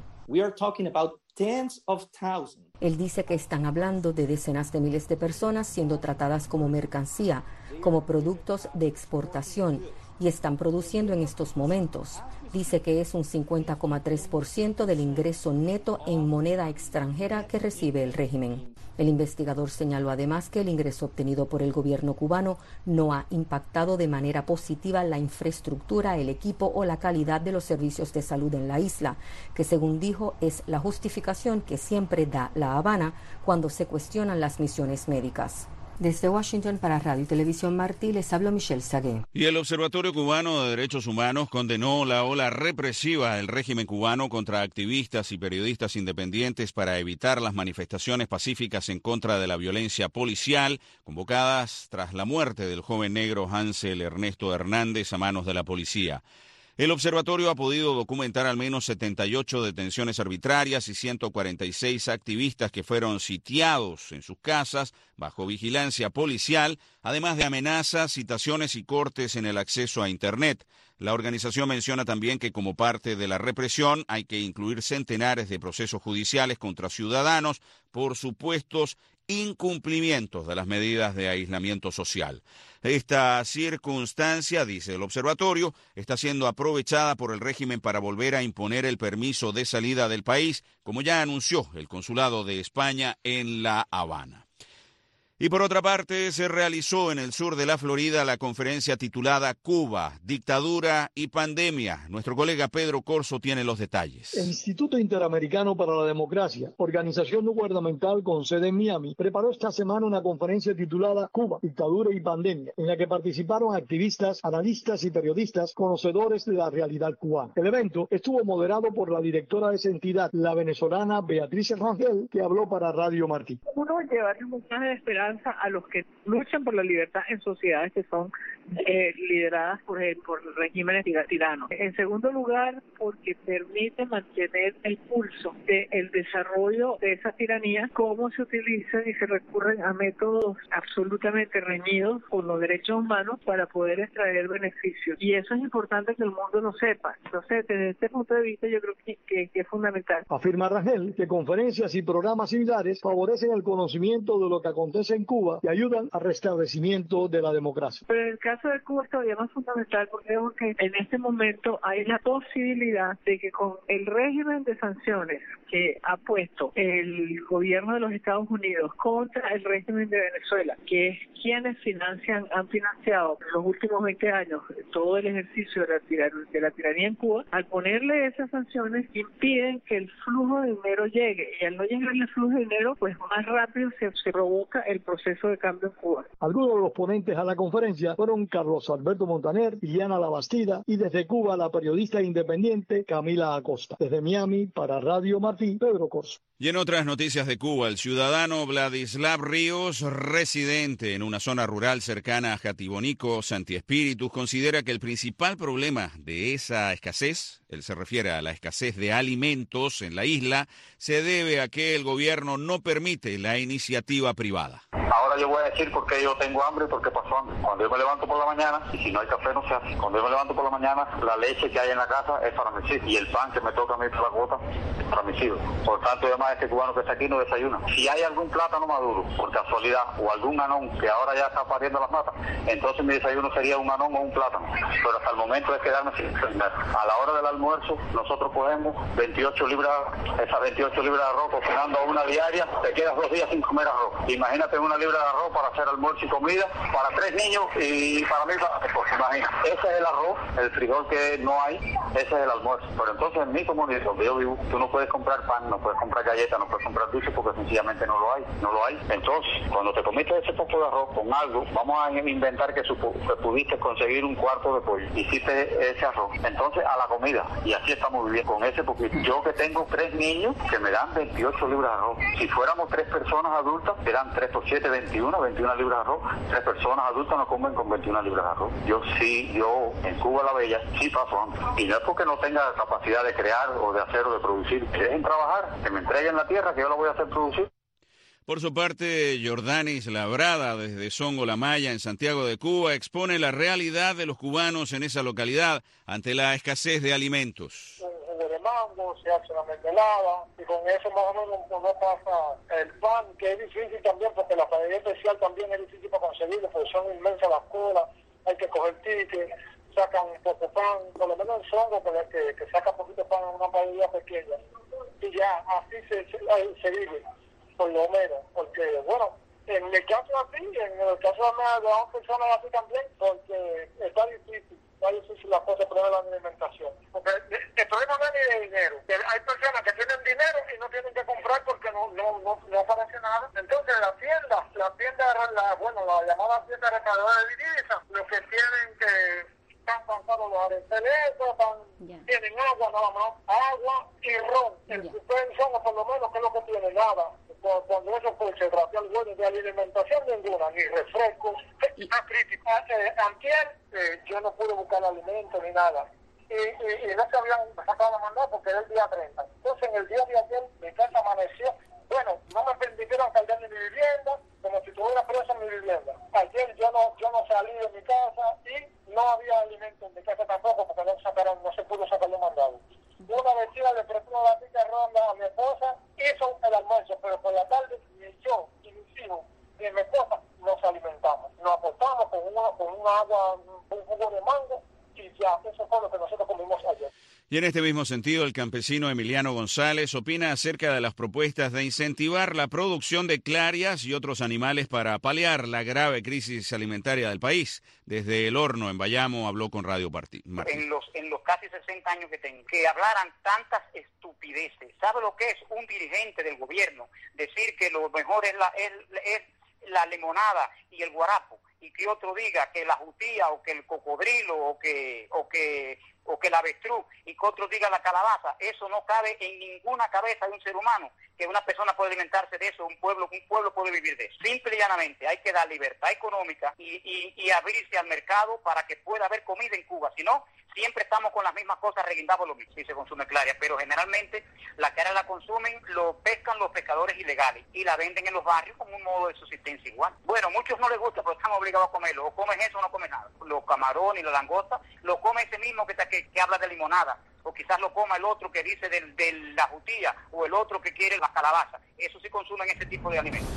Él dice que están hablando de decenas de miles de personas siendo tratadas como mercancía, como productos de exportación, y están produciendo en estos momentos. Dice que es un 50,3% del ingreso neto en moneda extranjera que recibe el régimen. El investigador señaló además que el ingreso obtenido por el gobierno cubano no ha impactado de manera positiva la infraestructura, el equipo o la calidad de los servicios de salud en la isla, que según dijo es la justificación que siempre da La Habana cuando se cuestionan las misiones médicas. Desde Washington para Radio y Televisión Martí les habla Michelle Sagué. Y el Observatorio Cubano de Derechos Humanos condenó la ola represiva del régimen cubano contra activistas y periodistas independientes para evitar las manifestaciones pacíficas en contra de la violencia policial convocadas tras la muerte del joven negro Hansel Ernesto Hernández a manos de la policía. El observatorio ha podido documentar al menos 78 detenciones arbitrarias y 146 activistas que fueron sitiados en sus casas bajo vigilancia policial, además de amenazas, citaciones y cortes en el acceso a Internet. La organización menciona también que como parte de la represión hay que incluir centenares de procesos judiciales contra ciudadanos por supuestos incumplimientos de las medidas de aislamiento social. Esta circunstancia, dice el observatorio, está siendo aprovechada por el régimen para volver a imponer el permiso de salida del país, como ya anunció el Consulado de España en La Habana. Y por otra parte, se realizó en el sur de la Florida la conferencia titulada Cuba, Dictadura y Pandemia. Nuestro colega Pedro Corso tiene los detalles. El Instituto Interamericano para la Democracia, organización no gubernamental con sede en Miami, preparó esta semana una conferencia titulada Cuba, Dictadura y Pandemia, en la que participaron activistas, analistas y periodistas conocedores de la realidad cubana. El evento estuvo moderado por la directora de esa entidad, la venezolana Beatriz Rangel, que habló para Radio Martí. Uno, llevar un mensaje de esperanza a los que luchan por la libertad en sociedades que son lideradas por regímenes tiranos. En segundo lugar, porque permite mantener el pulso del desarrollo de esa tiranía, cómo se utilizan y se recurren a métodos absolutamente reñidos con los derechos humanos para poder extraer beneficios. Y eso es importante que el mundo lo sepa. Entonces, desde este punto de vista, yo creo que es fundamental. Afirma Rangel que conferencias y programas similares favorecen el conocimiento de lo que acontece en Cuba y ayudan al restablecimiento de la democracia. Pero en el caso de Cuba es todavía más fundamental porque vemos que en este momento hay la posibilidad de que con el régimen de sanciones que ha puesto el gobierno de los Estados Unidos contra el régimen de Venezuela, que es quienes han financiado en los últimos 20 años todo el ejercicio de la tiranía en Cuba, al ponerle esas sanciones impiden que el flujo de dinero llegue, y al no llegar el flujo de dinero, pues más rápido se provoca el proceso de cambio en Cuba. Algunos de los ponentes a la conferencia fueron Carlos Alberto Montaner, Liliana Labastida y desde Cuba la periodista independiente Camila Acosta. Desde Miami para Radio Martí, Pedro Corso. Y en otras noticias de Cuba, el ciudadano Vladislav Ríos, residente en una zona rural cercana a Jatibonico, Santi Espíritus, considera que el principal problema de esa escasez, él se refiere a la escasez de alimentos en la isla, se debe a que el gobierno no permite la iniciativa privada. Ahora yo voy a decir por qué yo tengo hambre y por qué paso hambre. Cuando yo me levanto por la mañana, y si no hay café no se hace. Cuando yo me levanto por la mañana, la leche que hay en la casa es para mis hijos, y el pan que me toca a mí por la gota es para mis hijos. Por tanto, además, este cubano que está aquí no desayuna. Si hay algún plátano maduro, por casualidad, o algún anón que ahora ya está pariendo las matas, entonces mi desayuno sería un anón o un plátano. Pero hasta el momento es quedarme sin comer. A la hora del almuerzo, nosotros cogemos 28 libras, esas 28 libras de arroz cocinando una diaria, te quedas 2 días sin comer arroz. Imagínate una libra de arroz para hacer almuerzo y comida para 3 niños y para mí, pues imagina. Ese es el arroz, el frijol que no hay, ese es el almuerzo. Pero entonces en mi comunidad donde yo vivo, tú no puedes comprar pan, no puedes comprar galletas, no puedes comprar dulces porque sencillamente no lo hay. Entonces, cuando te comiste ese poco de arroz con algo, vamos a inventar que pudiste conseguir un cuarto de pollo, hiciste ese arroz. Entonces a la comida, y así estamos viviendo con ese poquito. Yo que tengo 3 niños que me dan 28 libras de arroz. Si fuéramos 3 personas adultas, serán 3 por 7, 21 libras de arroz. 3 personas adultas no comen con 21 libras de arroz. Yo en Cuba la Bella sí paso hambre. Y no es porque no tenga capacidad de crear o de hacer o de producir. Que dejen trabajar, que me entreguen la tierra, que yo la voy a hacer producir. Por su parte, Jordanis Labrada, desde Songo La Maya, en Santiago de Cuba, expone la realidad de los cubanos en esa localidad ante la escasez de alimentos. De mango, se hace una mermelada, y con eso más o menos no pasa el pan, que es difícil también, porque la panadería especial también es difícil para conseguirlo, porque son inmensas las colas, hay que coger tickets, sacan poco pan, por lo menos el Songo, que saca poquito pan en una panadería pequeña, y ya así se vive, por lo menos, porque bueno, en el caso así, en el caso de las personas así también, porque está difícil la cosa, el problema de la alimentación. Porque el problema no es ni de dinero. Hay personas que tienen dinero y no tienen que comprar porque no aparece nada. Entonces la tienda, cama, agua y ron. El suspensión, o por lo menos, que es lo que tiene, nada. Cuando eso se trata de alimentación ninguna, ni refrescos. Está crítica. Antier yo no pude buscar alimento ni nada. Y no se habían sacado la mandada porque era el día 30. Entonces, en el día de ayer, mi casa amaneció. Bueno, no me permitieron salir de mi vivienda, como si estuviera preso en mi vivienda. Ayer yo no salí de mi casa y no había alimento en mi casa tampoco porque no se pudo sacar los mandados. Una vecina le prestó una latica ronda a mi esposa, hizo el almuerzo, pero por la tarde ni yo, ni mis hijos, ni mi esposa nos alimentamos. Nos apostamos con un agua, un jugo de mango y ya, eso fue lo que nosotros comimos ayer. Y en este mismo sentido, el campesino Emiliano González opina acerca de las propuestas de incentivar la producción de clarias y otros animales para paliar la grave crisis alimentaria del país. Desde El Horno, en Bayamo, habló con Radio Martí. En los casi 60 años que tengo, que hablaran tantas estupideces. ¿Sabe lo que es un dirigente del gobierno? Decir que lo mejor es la limonada y el guarapo, y que otro diga que la jutía o que el cocodrilo o que el avestruz, y que otro diga la calabaza. Eso no cabe en ninguna cabeza de un ser humano, que una persona puede alimentarse de eso, un pueblo puede vivir de eso. Simple y llanamente hay que dar libertad económica y abrirse al mercado para que pueda haber comida en Cuba. Si no, siempre estamos con las mismas cosas, reguindamos lo mismo. Sí se consume claria, pero generalmente la claria la consumen, lo pescan los pescadores ilegales y la venden en los barrios como un modo de subsistencia igual. Bueno, muchos no les gusta, pero están obligados a comerlo. O comes eso o no comes nada. Los camarones y la langosta lo come ese mismo que habla de limonada. O quizás lo coma el otro que dice de la jutía, o el otro que quiere la calabaza. Eso sí consumen ese tipo de alimentos.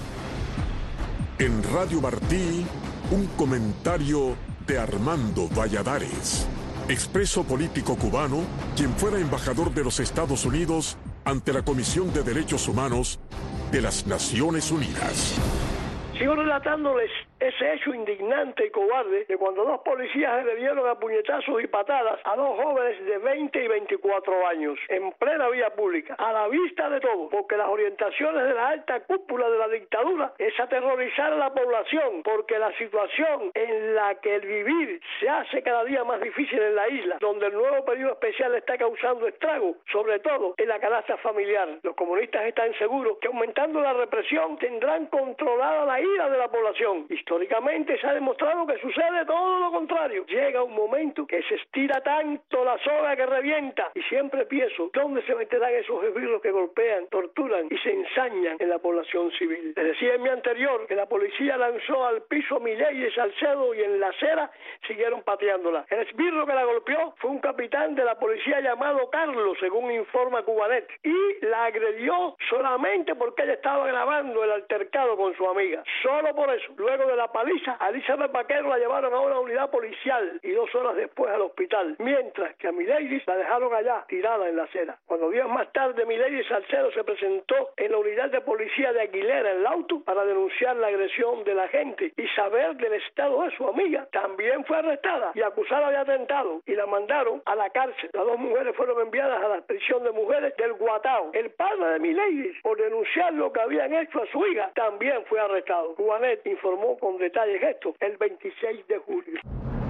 En Radio Martí, un comentario de Armando Valladares, expreso político cubano, quien fuera embajador de los Estados Unidos ante la Comisión de Derechos Humanos de las Naciones Unidas. Sigo relatándoles ese hecho indignante y cobarde de cuando dos policías le dieron a puñetazos y patadas a dos jóvenes de 20 y 24 años en plena vía pública, a la vista de todos, porque las orientaciones de la alta cúpula de la dictadura es aterrorizar a la población, porque la situación en la que el vivir se hace cada día más difícil en la isla, donde el nuevo periodo especial está causando estragos, sobre todo en la canasta familiar. Los comunistas están seguros que aumentando la represión tendrán controlada la ira de la población. Históricamente se ha demostrado que sucede todo lo contrario. Llega un momento que se estira tanto la soga que revienta, y siempre pienso, ¿dónde se meterán esos esbirros que golpean, torturan y se ensañan en la población civil? Les decía en mi anterior que la policía lanzó al piso a Milei y Salcedo y en la acera siguieron pateándola. El esbirro que la golpeó fue un capitán de la policía llamado Carlos, según informa Cubanet, y la agredió solamente porque ella estaba grabando el altercado con su amiga. Solo por eso. Luego de la paliza, a Elizabeth Vaquero la llevaron a una unidad policial y 2 horas después al hospital, mientras que a Milady la dejaron allá, tirada en la acera. Cuando días más tarde Milady Salcedo se presentó en la unidad de policía de Aguilera, en Lauto, para denunciar la agresión de la gente y saber del estado de su amiga, también fue arrestada y acusada de atentado y la mandaron a la cárcel. Las 2 mujeres fueron enviadas a la prisión de mujeres del Guatao. El padre de Milady, por denunciar lo que habían hecho a su hija, también fue arrestado. Cubanet informó con detalles esto el 26 de julio.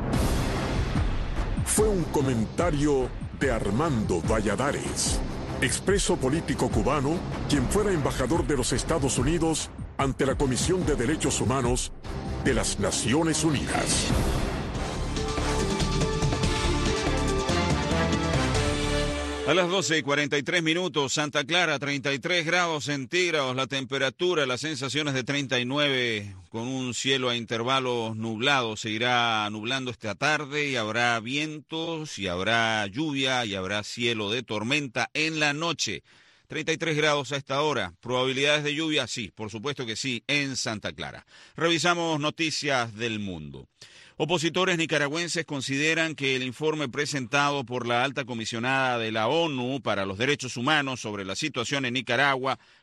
Fue un comentario de Armando Valladares, expreso político cubano, quien fuera embajador de los Estados Unidos ante la Comisión de Derechos Humanos de las Naciones Unidas. A las 12:43, Santa Clara, 33 grados centígrados, la temperatura, las sensaciones de 39, con un cielo a intervalos nublado. Se irá nublando esta tarde y habrá vientos, y habrá lluvia, y habrá cielo de tormenta en la noche. 33 grados a esta hora. ¿Probabilidades de lluvia? Sí, por supuesto que sí, en Santa Clara. Revisamos noticias del mundo. Opositores nicaragüenses consideran que el informe presentado por la alta comisionada de la ONU para los Derechos Humanos sobre la situación en Nicaragua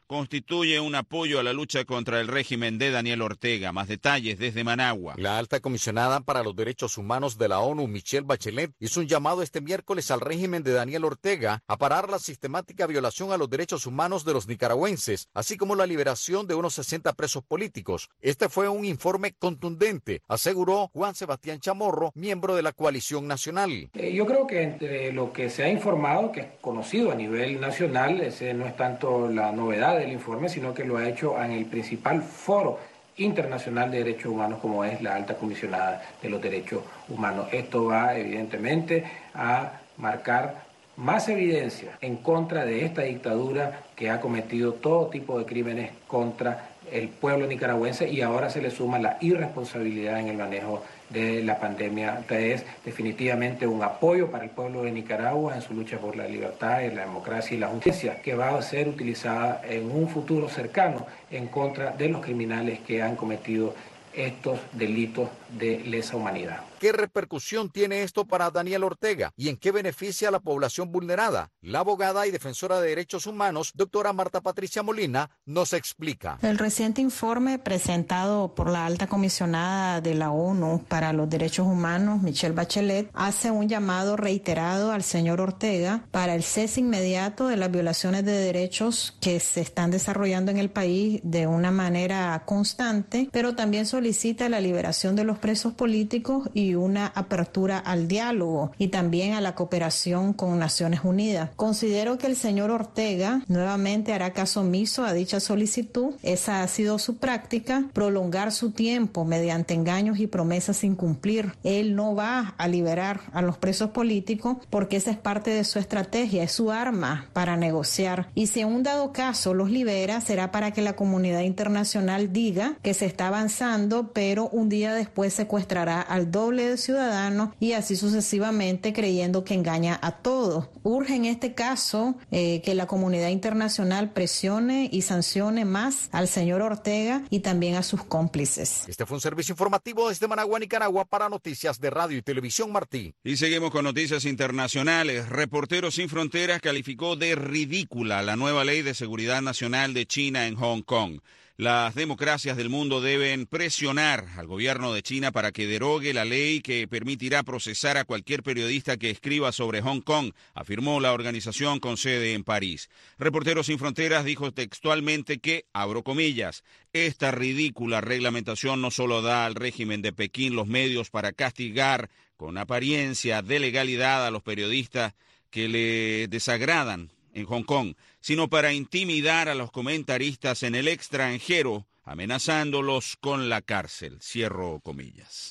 constituye un apoyo a la lucha contra el régimen de Daniel Ortega. Más detalles desde Managua. La alta comisionada para los derechos humanos de la ONU, Michelle Bachelet, hizo un llamado este miércoles al régimen de Daniel Ortega a parar la sistemática violación a los derechos humanos de los nicaragüenses, así como la liberación de unos 60 presos políticos. Este fue un informe contundente, aseguró Juan Sebastián Chamorro, miembro de la Coalición Nacional. Yo creo que entre lo que se ha informado, que es conocido a nivel nacional, ese no es tanto la novedad del informe, sino que lo ha hecho en el principal foro internacional de derechos humanos, como es la alta comisionada de los derechos humanos. Esto va evidentemente a marcar más evidencia en contra de esta dictadura que ha cometido todo tipo de crímenes contra el pueblo nicaragüense, y ahora se le suma la irresponsabilidad en el manejo de la pandemia. Es definitivamente un apoyo para el pueblo de Nicaragua en su lucha por la libertad y la democracia y la justicia, que va a ser utilizada en un futuro cercano en contra de los criminales que han cometido estos delitos de lesa humanidad. ¿Qué repercusión tiene esto para Daniel Ortega y en qué beneficia a la población vulnerada? La abogada y defensora de derechos humanos, doctora Marta Patricia Molina, nos explica. El reciente informe presentado por la alta comisionada de la ONU para los derechos humanos, Michelle Bachelet, hace un llamado reiterado al señor Ortega para el cese inmediato de las violaciones de derechos que se están desarrollando en el país de una manera constante, pero también solicita la liberación de los presos políticos y una apertura al diálogo y también a la cooperación con Naciones Unidas. Considero que el señor Ortega nuevamente hará caso omiso a dicha solicitud. Esa ha sido su práctica, prolongar su tiempo mediante engaños y promesas sin cumplir. Él no va a liberar a los presos políticos porque esa es parte de su estrategia, es su arma para negociar. Y si en un dado caso los libera, será para que la comunidad internacional diga que se está avanzando, pero un día después secuestrará al doble de ciudadanos y así sucesivamente, creyendo que engaña a todos. Urge en este caso que la comunidad internacional presione y sancione más al señor Ortega y también a sus cómplices. Este fue un servicio informativo desde Managua, Nicaragua, para Noticias de Radio y Televisión Martí. Y seguimos con noticias internacionales. Reporteros Sin Fronteras calificó de ridícula la nueva ley de seguridad nacional de China en Hong Kong. Las democracias del mundo deben presionar al gobierno de China para que derogue la ley que permitirá procesar a cualquier periodista que escriba sobre Hong Kong, afirmó la organización con sede en París. Reporteros Sin Fronteras dijo textualmente que, abro comillas, esta ridícula reglamentación no solo da al régimen de Pekín los medios para castigar con apariencia de legalidad a los periodistas que le desagradan en Hong Kong, sino para intimidar a los comentaristas en el extranjero, amenazándolos con la cárcel. Cierro comillas.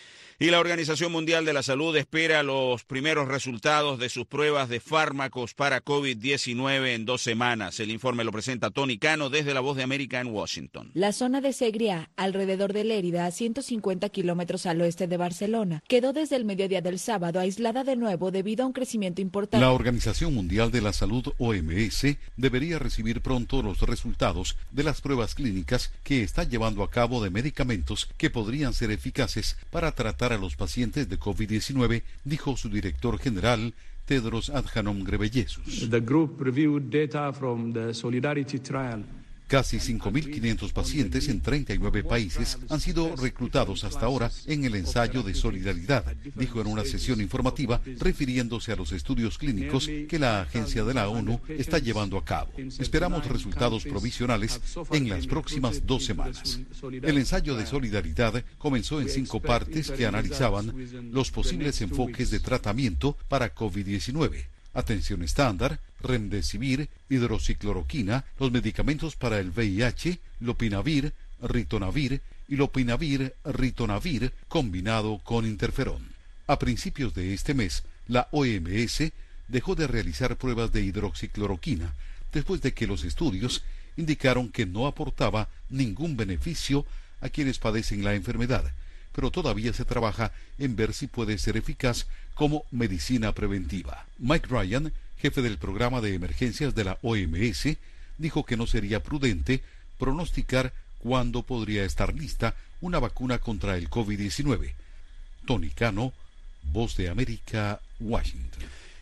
Y la Organización Mundial de la Salud espera los primeros resultados de sus pruebas de fármacos para COVID-19 en 2 semanas. El informe lo presenta Tony Cano desde La Voz de América en Washington. La zona de Segrià, alrededor de Lérida, a 150 kilómetros al oeste de Barcelona, quedó desde el mediodía del sábado aislada de nuevo debido a un crecimiento importante. La Organización Mundial de la Salud, OMS, debería recibir pronto los resultados de las pruebas clínicas que está llevando a cabo de medicamentos que podrían ser eficaces para tratar a los pacientes de COVID-19, dijo su director general, Tedros Adhanom Ghebreyesus. The group reviewed data from the Solidarity Trial. Casi 5.500 pacientes en 39 países han sido reclutados hasta ahora en el ensayo de solidaridad, dijo en una sesión informativa refiriéndose a los estudios clínicos que la agencia de la ONU está llevando a cabo. Esperamos resultados provisionales en las próximas 2 semanas. El ensayo de solidaridad comenzó en 5 partes que analizaban los posibles enfoques de tratamiento para COVID-19. Atención estándar, remdesivir, hidroxicloroquina, los medicamentos para el VIH, lopinavir, ritonavir y lopinavir-ritonavir combinado con interferón. A principios de este mes, la OMS dejó de realizar pruebas de hidroxicloroquina después de que los estudios indicaron que no aportaba ningún beneficio a quienes padecen la enfermedad, pero todavía se trabaja en ver si puede ser eficaz como medicina preventiva. Mike Ryan, jefe del programa de emergencias de la OMS, dijo que no sería prudente pronosticar cuándo podría estar lista una vacuna contra el COVID-19. Tony Cano, Voz de América, Washington.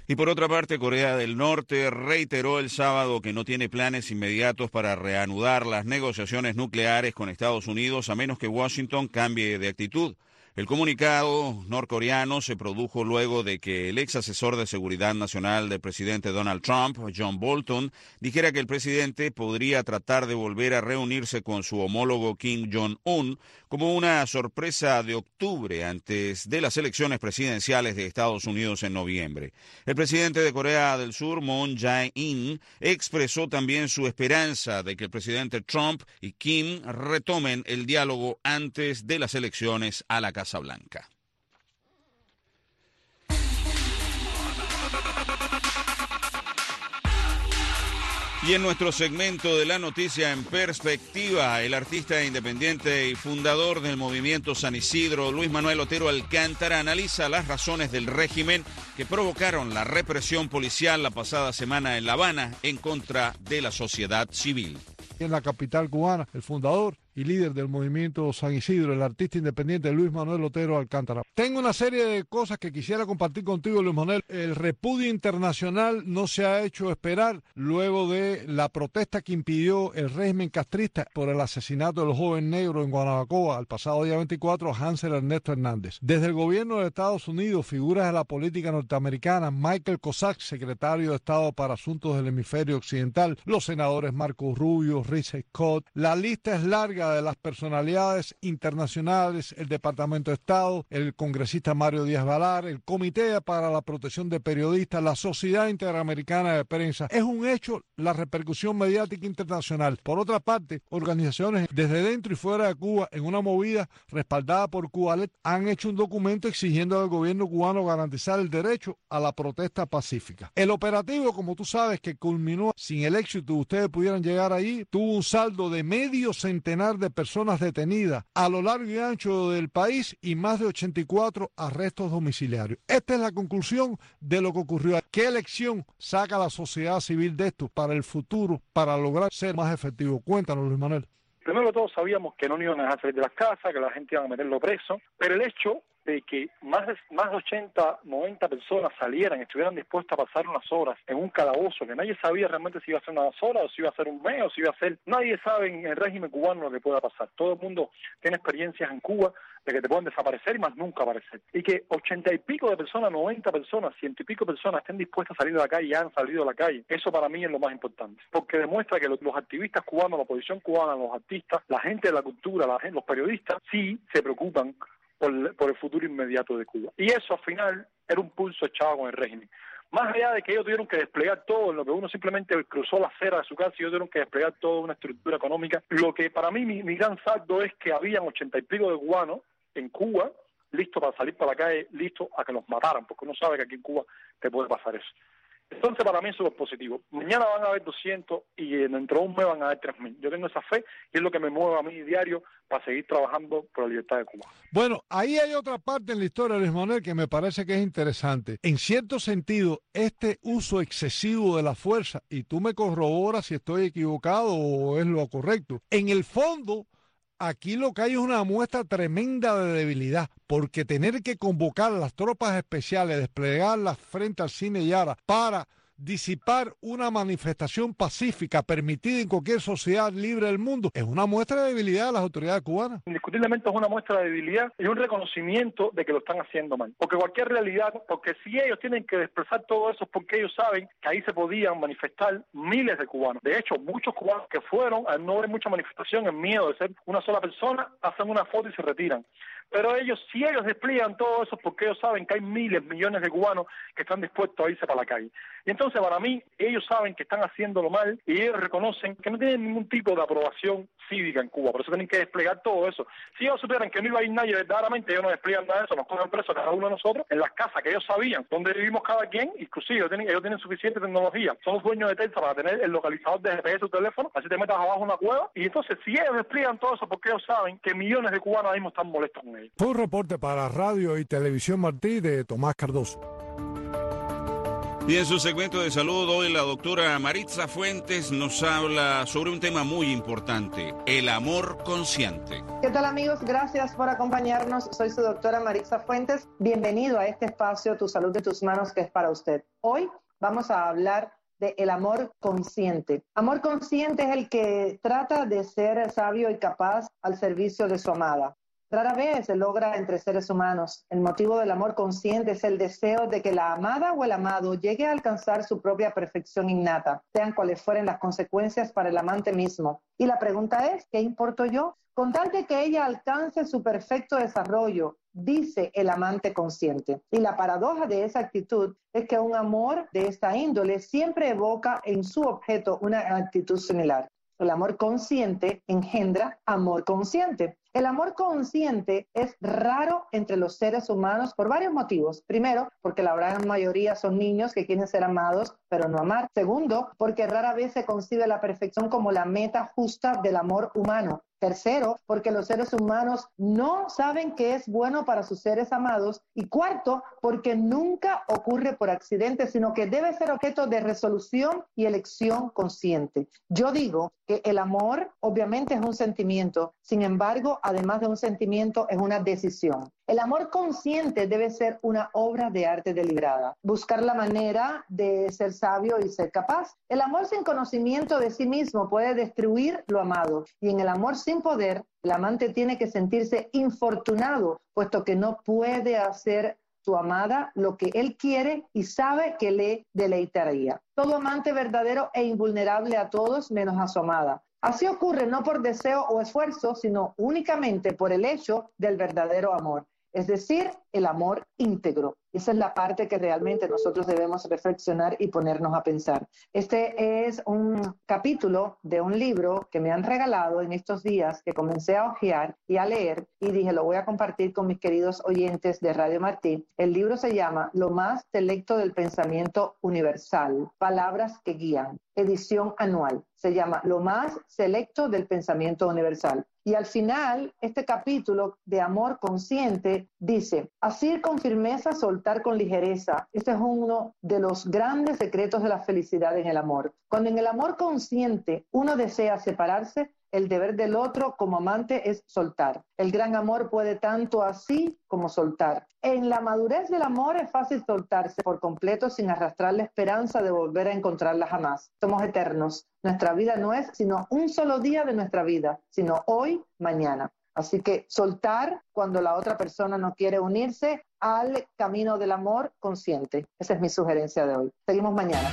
Y por otra parte, Corea del Norte reiteró el sábado que no tiene planes inmediatos para reanudar las negociaciones nucleares con Estados Unidos a menos que Washington cambie de actitud. El comunicado norcoreano se produjo luego de que el ex asesor de seguridad nacional del presidente Donald Trump, John Bolton, dijera que el presidente podría tratar de volver a reunirse con su homólogo Kim Jong-un como una sorpresa de octubre antes de las elecciones presidenciales de Estados Unidos en noviembre. El presidente de Corea del Sur, Moon Jae-in, expresó también su esperanza de que el presidente Trump y Kim retomen el diálogo antes de las elecciones a la Casa Blanca. Y en nuestro segmento de la noticia en perspectiva, el artista independiente y fundador del movimiento San Isidro, Luis Manuel Otero Alcántara, analiza las razones del régimen que provocaron la represión policial la pasada semana en La Habana en contra de la sociedad civil. En la capital cubana, el fundador y líder del movimiento San Isidro, el artista independiente Luis Manuel Otero Alcántara. Tengo una serie de cosas que quisiera compartir contigo, Luis Manuel. El repudio internacional no se ha hecho esperar luego de la protesta que impidió el régimen castrista por el asesinato del joven negro en Guanabacoa el pasado día 24, Hansel Ernesto Hernández. Desde el gobierno de Estados Unidos, figuras de la política norteamericana, Michael Cossack, secretario de Estado para Asuntos del Hemisferio Occidental, los senadores Marco Rubio, Rick Scott, la lista es larga de las personalidades internacionales, el Departamento de Estado, el congresista Mario Díaz-Balart, el Comité para la Protección de Periodistas, la Sociedad Interamericana de Prensa. Es un hecho la repercusión mediática internacional. Por otra parte, organizaciones desde dentro y fuera de Cuba, en una movida respaldada por Cubalet, han hecho un documento exigiendo al gobierno cubano garantizar el derecho a la protesta pacífica. El operativo, como tú sabes, que culminó sin el éxito de ustedes pudieran llegar allí, tuvo un saldo de medio centenar de personas detenidas a lo largo y ancho del país y más de 84 arrestos domiciliarios. Esta es la conclusión de lo que ocurrió. ¿Qué lección saca la sociedad civil de esto para el futuro, para lograr ser más efectivo? Cuéntanos, Luis Manuel. Primero todos sabíamos que no iban a dejar salir de las casas, que la gente iba a meterlo preso, pero el hecho de que más de 80, 90 personas salieran, estuvieran dispuestas a pasar unas horas en un calabozo, que nadie sabía realmente si iba a ser unas horas, o si iba a ser un mes, o si iba a ser... Nadie sabe en el régimen cubano lo que pueda pasar. Todo el mundo tiene experiencias en Cuba de que te pueden desaparecer y más nunca aparecer. Y que 80 y pico de personas, 90 personas, 100 y pico personas estén dispuestas a salir de la calle y han salido de la calle, eso para mí es lo más importante. Porque demuestra que los activistas cubanos, la oposición cubana, los artistas, la gente de la cultura, los periodistas, sí se preocupan por el futuro inmediato de Cuba. Y eso al final era un pulso echado con el régimen. Más allá de que ellos tuvieron que desplegar todo, en lo que uno simplemente cruzó la acera de su casa, y ellos tuvieron que desplegar toda una estructura económica, lo que para mí mi gran saldo es que habían 80 y pico de cubanos en Cuba, listos para salir para la calle, listos a que los mataran, porque uno sabe que aquí en Cuba te puede pasar eso. Entonces para mí eso es positivo. Mañana van a haber 200 y dentro de un mes van a haber 3.000. Yo tengo esa fe y es lo que me mueve a mí diario para seguir trabajando por la libertad de Cuba. Bueno, ahí hay otra parte en la historia, Luis Manuel, que me parece que es interesante. En cierto sentido, este uso excesivo de la fuerza, y tú me corroboras si estoy equivocado o es lo correcto, en el fondo... Aquí lo que hay es una muestra tremenda de debilidad, porque tener que convocar a las tropas especiales, desplegarlas frente al Cine Yara para disipar una manifestación pacífica permitida en cualquier sociedad libre del mundo, es una muestra de debilidad de las autoridades cubanas. Indiscutiblemente es una muestra de debilidad y un reconocimiento de que lo están haciendo mal. Porque cualquier realidad, porque si ellos tienen que expresar todo eso es porque ellos saben que ahí se podían manifestar miles de cubanos. De hecho, muchos cubanos que fueron, al no ver mucha manifestación, en miedo de ser una sola persona, hacen una foto y se retiran. Pero ellos, si ellos despliegan todo eso, porque ellos saben que hay miles, millones de cubanos que están dispuestos a irse para la calle. Y entonces, para mí, ellos saben que están haciéndolo mal y ellos reconocen que no tienen ningún tipo de aprobación cívica en Cuba. Por eso tienen que desplegar todo eso. Si ellos supieran que no iba a ir nadie verdaderamente, ellos no despliegan nada de eso, nos cogen presos cada uno de nosotros en las casas que ellos sabían, donde vivimos cada quien, inclusive ellos tienen suficiente tecnología. Son los dueños de Telsa para tener el localizador de GPS de tu teléfono, así te metas abajo una cueva. Y entonces, si ellos despliegan todo eso, porque ellos saben que millones de cubanos ahora mismo están molestos con ellos. Fue un reporte para Radio y Televisión Martí de Tomás Cardoso. Y en su segmento de salud, hoy la doctora Maritza Fuentes nos habla sobre un tema muy importante, el amor consciente. ¿Qué tal, amigos? Gracias por acompañarnos. Soy su doctora Maritza Fuentes. Bienvenido a este espacio, Tu Salud de Tus Manos, que es para usted. Hoy vamos a hablar del amor consciente. Amor consciente es el que trata de ser sabio y capaz al servicio de su amada. Rara vez se logra entre seres humanos. El motivo del amor consciente es el deseo de que la amada o el amado llegue a alcanzar su propia perfección innata, sean cuales fueren las consecuencias para el amante mismo. Y la pregunta es, ¿qué importo yo? Con tal de que ella alcance su perfecto desarrollo, dice el amante consciente. Y la paradoja de esa actitud es que un amor de esta índole siempre evoca en su objeto una actitud similar. El amor consciente engendra amor consciente. El amor consciente es raro entre los seres humanos por varios motivos. Primero, porque la gran mayoría son niños que quieren ser amados, pero no amar. Segundo, porque rara vez se concibe la perfección como la meta justa del amor humano. Tercero, porque los seres humanos no saben qué es bueno para sus seres amados. Y cuarto, porque nunca ocurre por accidente, sino que debe ser objeto de resolución y elección consciente. Yo digo que el amor obviamente es un sentimiento, sin embargo, además de un sentimiento, es una decisión. El amor consciente debe ser una obra de arte deliberada, buscar la manera de ser sabio y ser capaz. El amor sin conocimiento de sí mismo puede destruir lo amado, y en el amor sin poder, el amante tiene que sentirse infortunado, puesto que no puede hacer su amada lo que él quiere y sabe que le deleitaría. Todo amante verdadero e invulnerable a todos menos a su amada. Así ocurre no por deseo o esfuerzo, sino únicamente por el hecho del verdadero amor, es decir, el amor íntegro. Esa es la parte que realmente nosotros debemos reflexionar y ponernos a pensar. Este es un capítulo de un libro que me han regalado en estos días, que comencé a hojear y a leer, y dije, lo voy a compartir con mis queridos oyentes de Radio Martí. El libro se llama Lo más selecto del pensamiento universal, palabras que guían, edición anual. Se llama Lo más selecto del pensamiento universal. Y al final, este capítulo de amor consciente dice, asir con firmeza, soltar con ligereza. Este es uno de los grandes secretos de la felicidad en el amor. Cuando en el amor consciente uno desea separarse, el deber del otro como amante es soltar. El gran amor puede tanto así como soltar. En la madurez del amor es fácil soltarse por completo sin arrastrar la esperanza de volver a encontrarla jamás. Somos eternos. Nuestra vida no es sino un solo día de nuestra vida, sino hoy, mañana. Así que soltar cuando la otra persona no quiere unirse al camino del amor consciente. Esa es mi sugerencia de hoy. Seguimos mañana.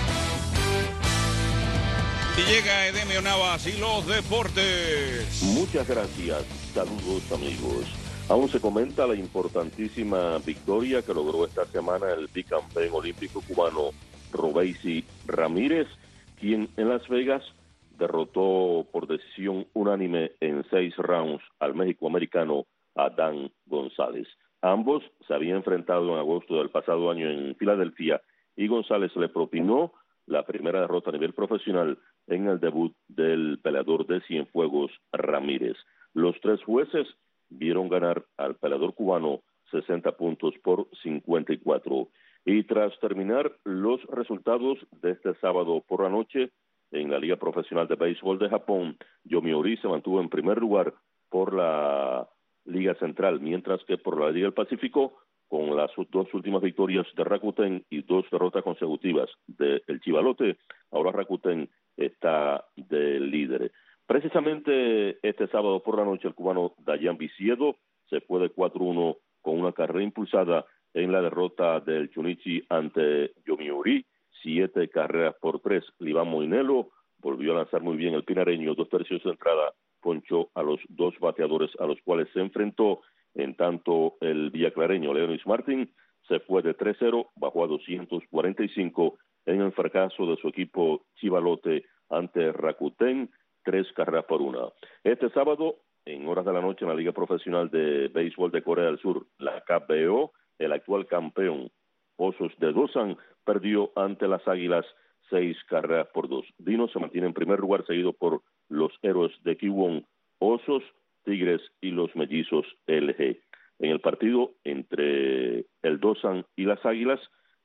Y llega Edemio Navas y los deportes. Muchas gracias. Saludos, amigos. Aún se comenta la importantísima victoria que logró esta semana el bicampeón olímpico cubano Robeisy Ramírez, quien en Las Vegas derrotó por decisión unánime en 6 rounds al méxico-americano Adán González. Ambos se habían enfrentado en agosto del pasado año en Filadelfia y González le propinó la primera derrota a nivel profesional en el debut del peleador de Cienfuegos Ramírez. Los 3 jueces vieron ganar al peleador cubano 60 puntos por 54. Y tras terminar los resultados de este sábado por la noche, en la Liga Profesional de Béisbol de Japón, Yomiuri se mantuvo en primer lugar por la Liga Central, mientras que por la Liga del Pacífico, con las 2 últimas victorias de Rakuten y 2 derrotas consecutivas del Chivalote, ahora Rakuten está de líder. Precisamente este sábado por la noche, el cubano Dayan Viciedo se fue de 4-1 con una carrera impulsada en la derrota del Chunichi ante Yomiuri, 7 carreras por 3. Liván Moinelo volvió a lanzar muy bien el pinareño, 2 tercios de entrada, ponchó a los 2 bateadores a los cuales se enfrentó. En tanto, el villaclareño Leonis Martin se fue de 3-0, bajó a 245 en el fracaso de su equipo Chivalote ante Rakuten, 3 carreras por 1. Este sábado, en horas de la noche, en la Liga Profesional de Béisbol de Corea del Sur, la KBO, el actual campeón Osos de Dosan perdió ante las Águilas 6 carreras por 2. Dino se mantiene en primer lugar, seguido por los Héroes de Kiwon, Osos, Tigres y los Mellizos LG. En el partido entre el Dosan y las Águilas,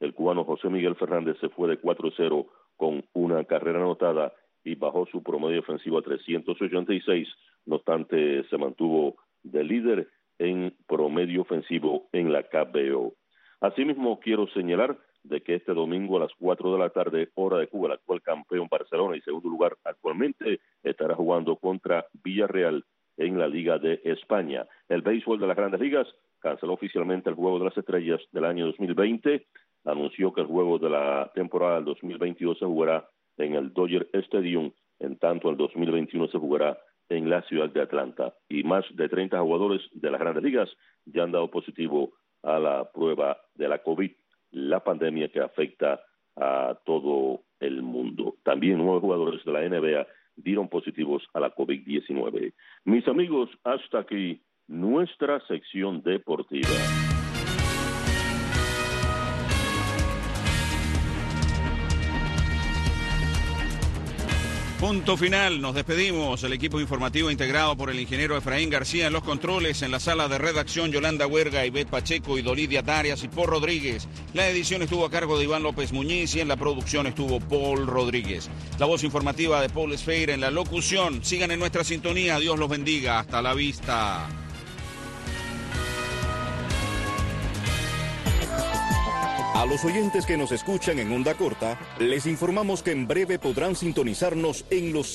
el cubano José Miguel Fernández se fue de 4-0 con una carrera anotada y bajó su promedio ofensivo a 386, no obstante se mantuvo de líder en promedio ofensivo en la KBO. Asimismo, quiero señalar de que este domingo a las 4 de la tarde, hora de Cuba, el actual campeón Barcelona y segundo lugar actualmente, estará jugando contra Villarreal en la Liga de España. El béisbol de las Grandes Ligas canceló oficialmente el Juego de las Estrellas del año 2020, anunció que el juego de la temporada del 2022 se jugará en el Dodger Stadium, en tanto el 2021 se jugará en la ciudad de Atlanta. Y más de 30 jugadores de las Grandes Ligas ya han dado positivo a la prueba de la COVID, la pandemia que afecta a todo el mundo. También 9 jugadores de la NBA dieron positivos a la COVID-19. Mis amigos, hasta aquí nuestra sección deportiva. Punto final, nos despedimos. El equipo informativo integrado por el ingeniero Efraín García en los controles, en la sala de redacción Yolanda Huerga, Ivette Pacheco, Idolidia Darias y Paul Rodríguez. La edición estuvo a cargo de Iván López Muñiz y en la producción estuvo Paul Rodríguez. La voz informativa de Paul Esfeira en la locución. Sigan en nuestra sintonía, Dios los bendiga, hasta la vista. A los oyentes que nos escuchan en onda corta, les informamos que en breve podrán sintonizarnos en los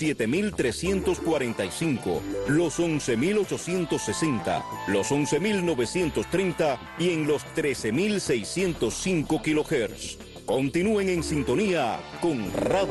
7,345, los 11,860, los 11,930 y en los 13,605 kHz. Continúen en sintonía con Radio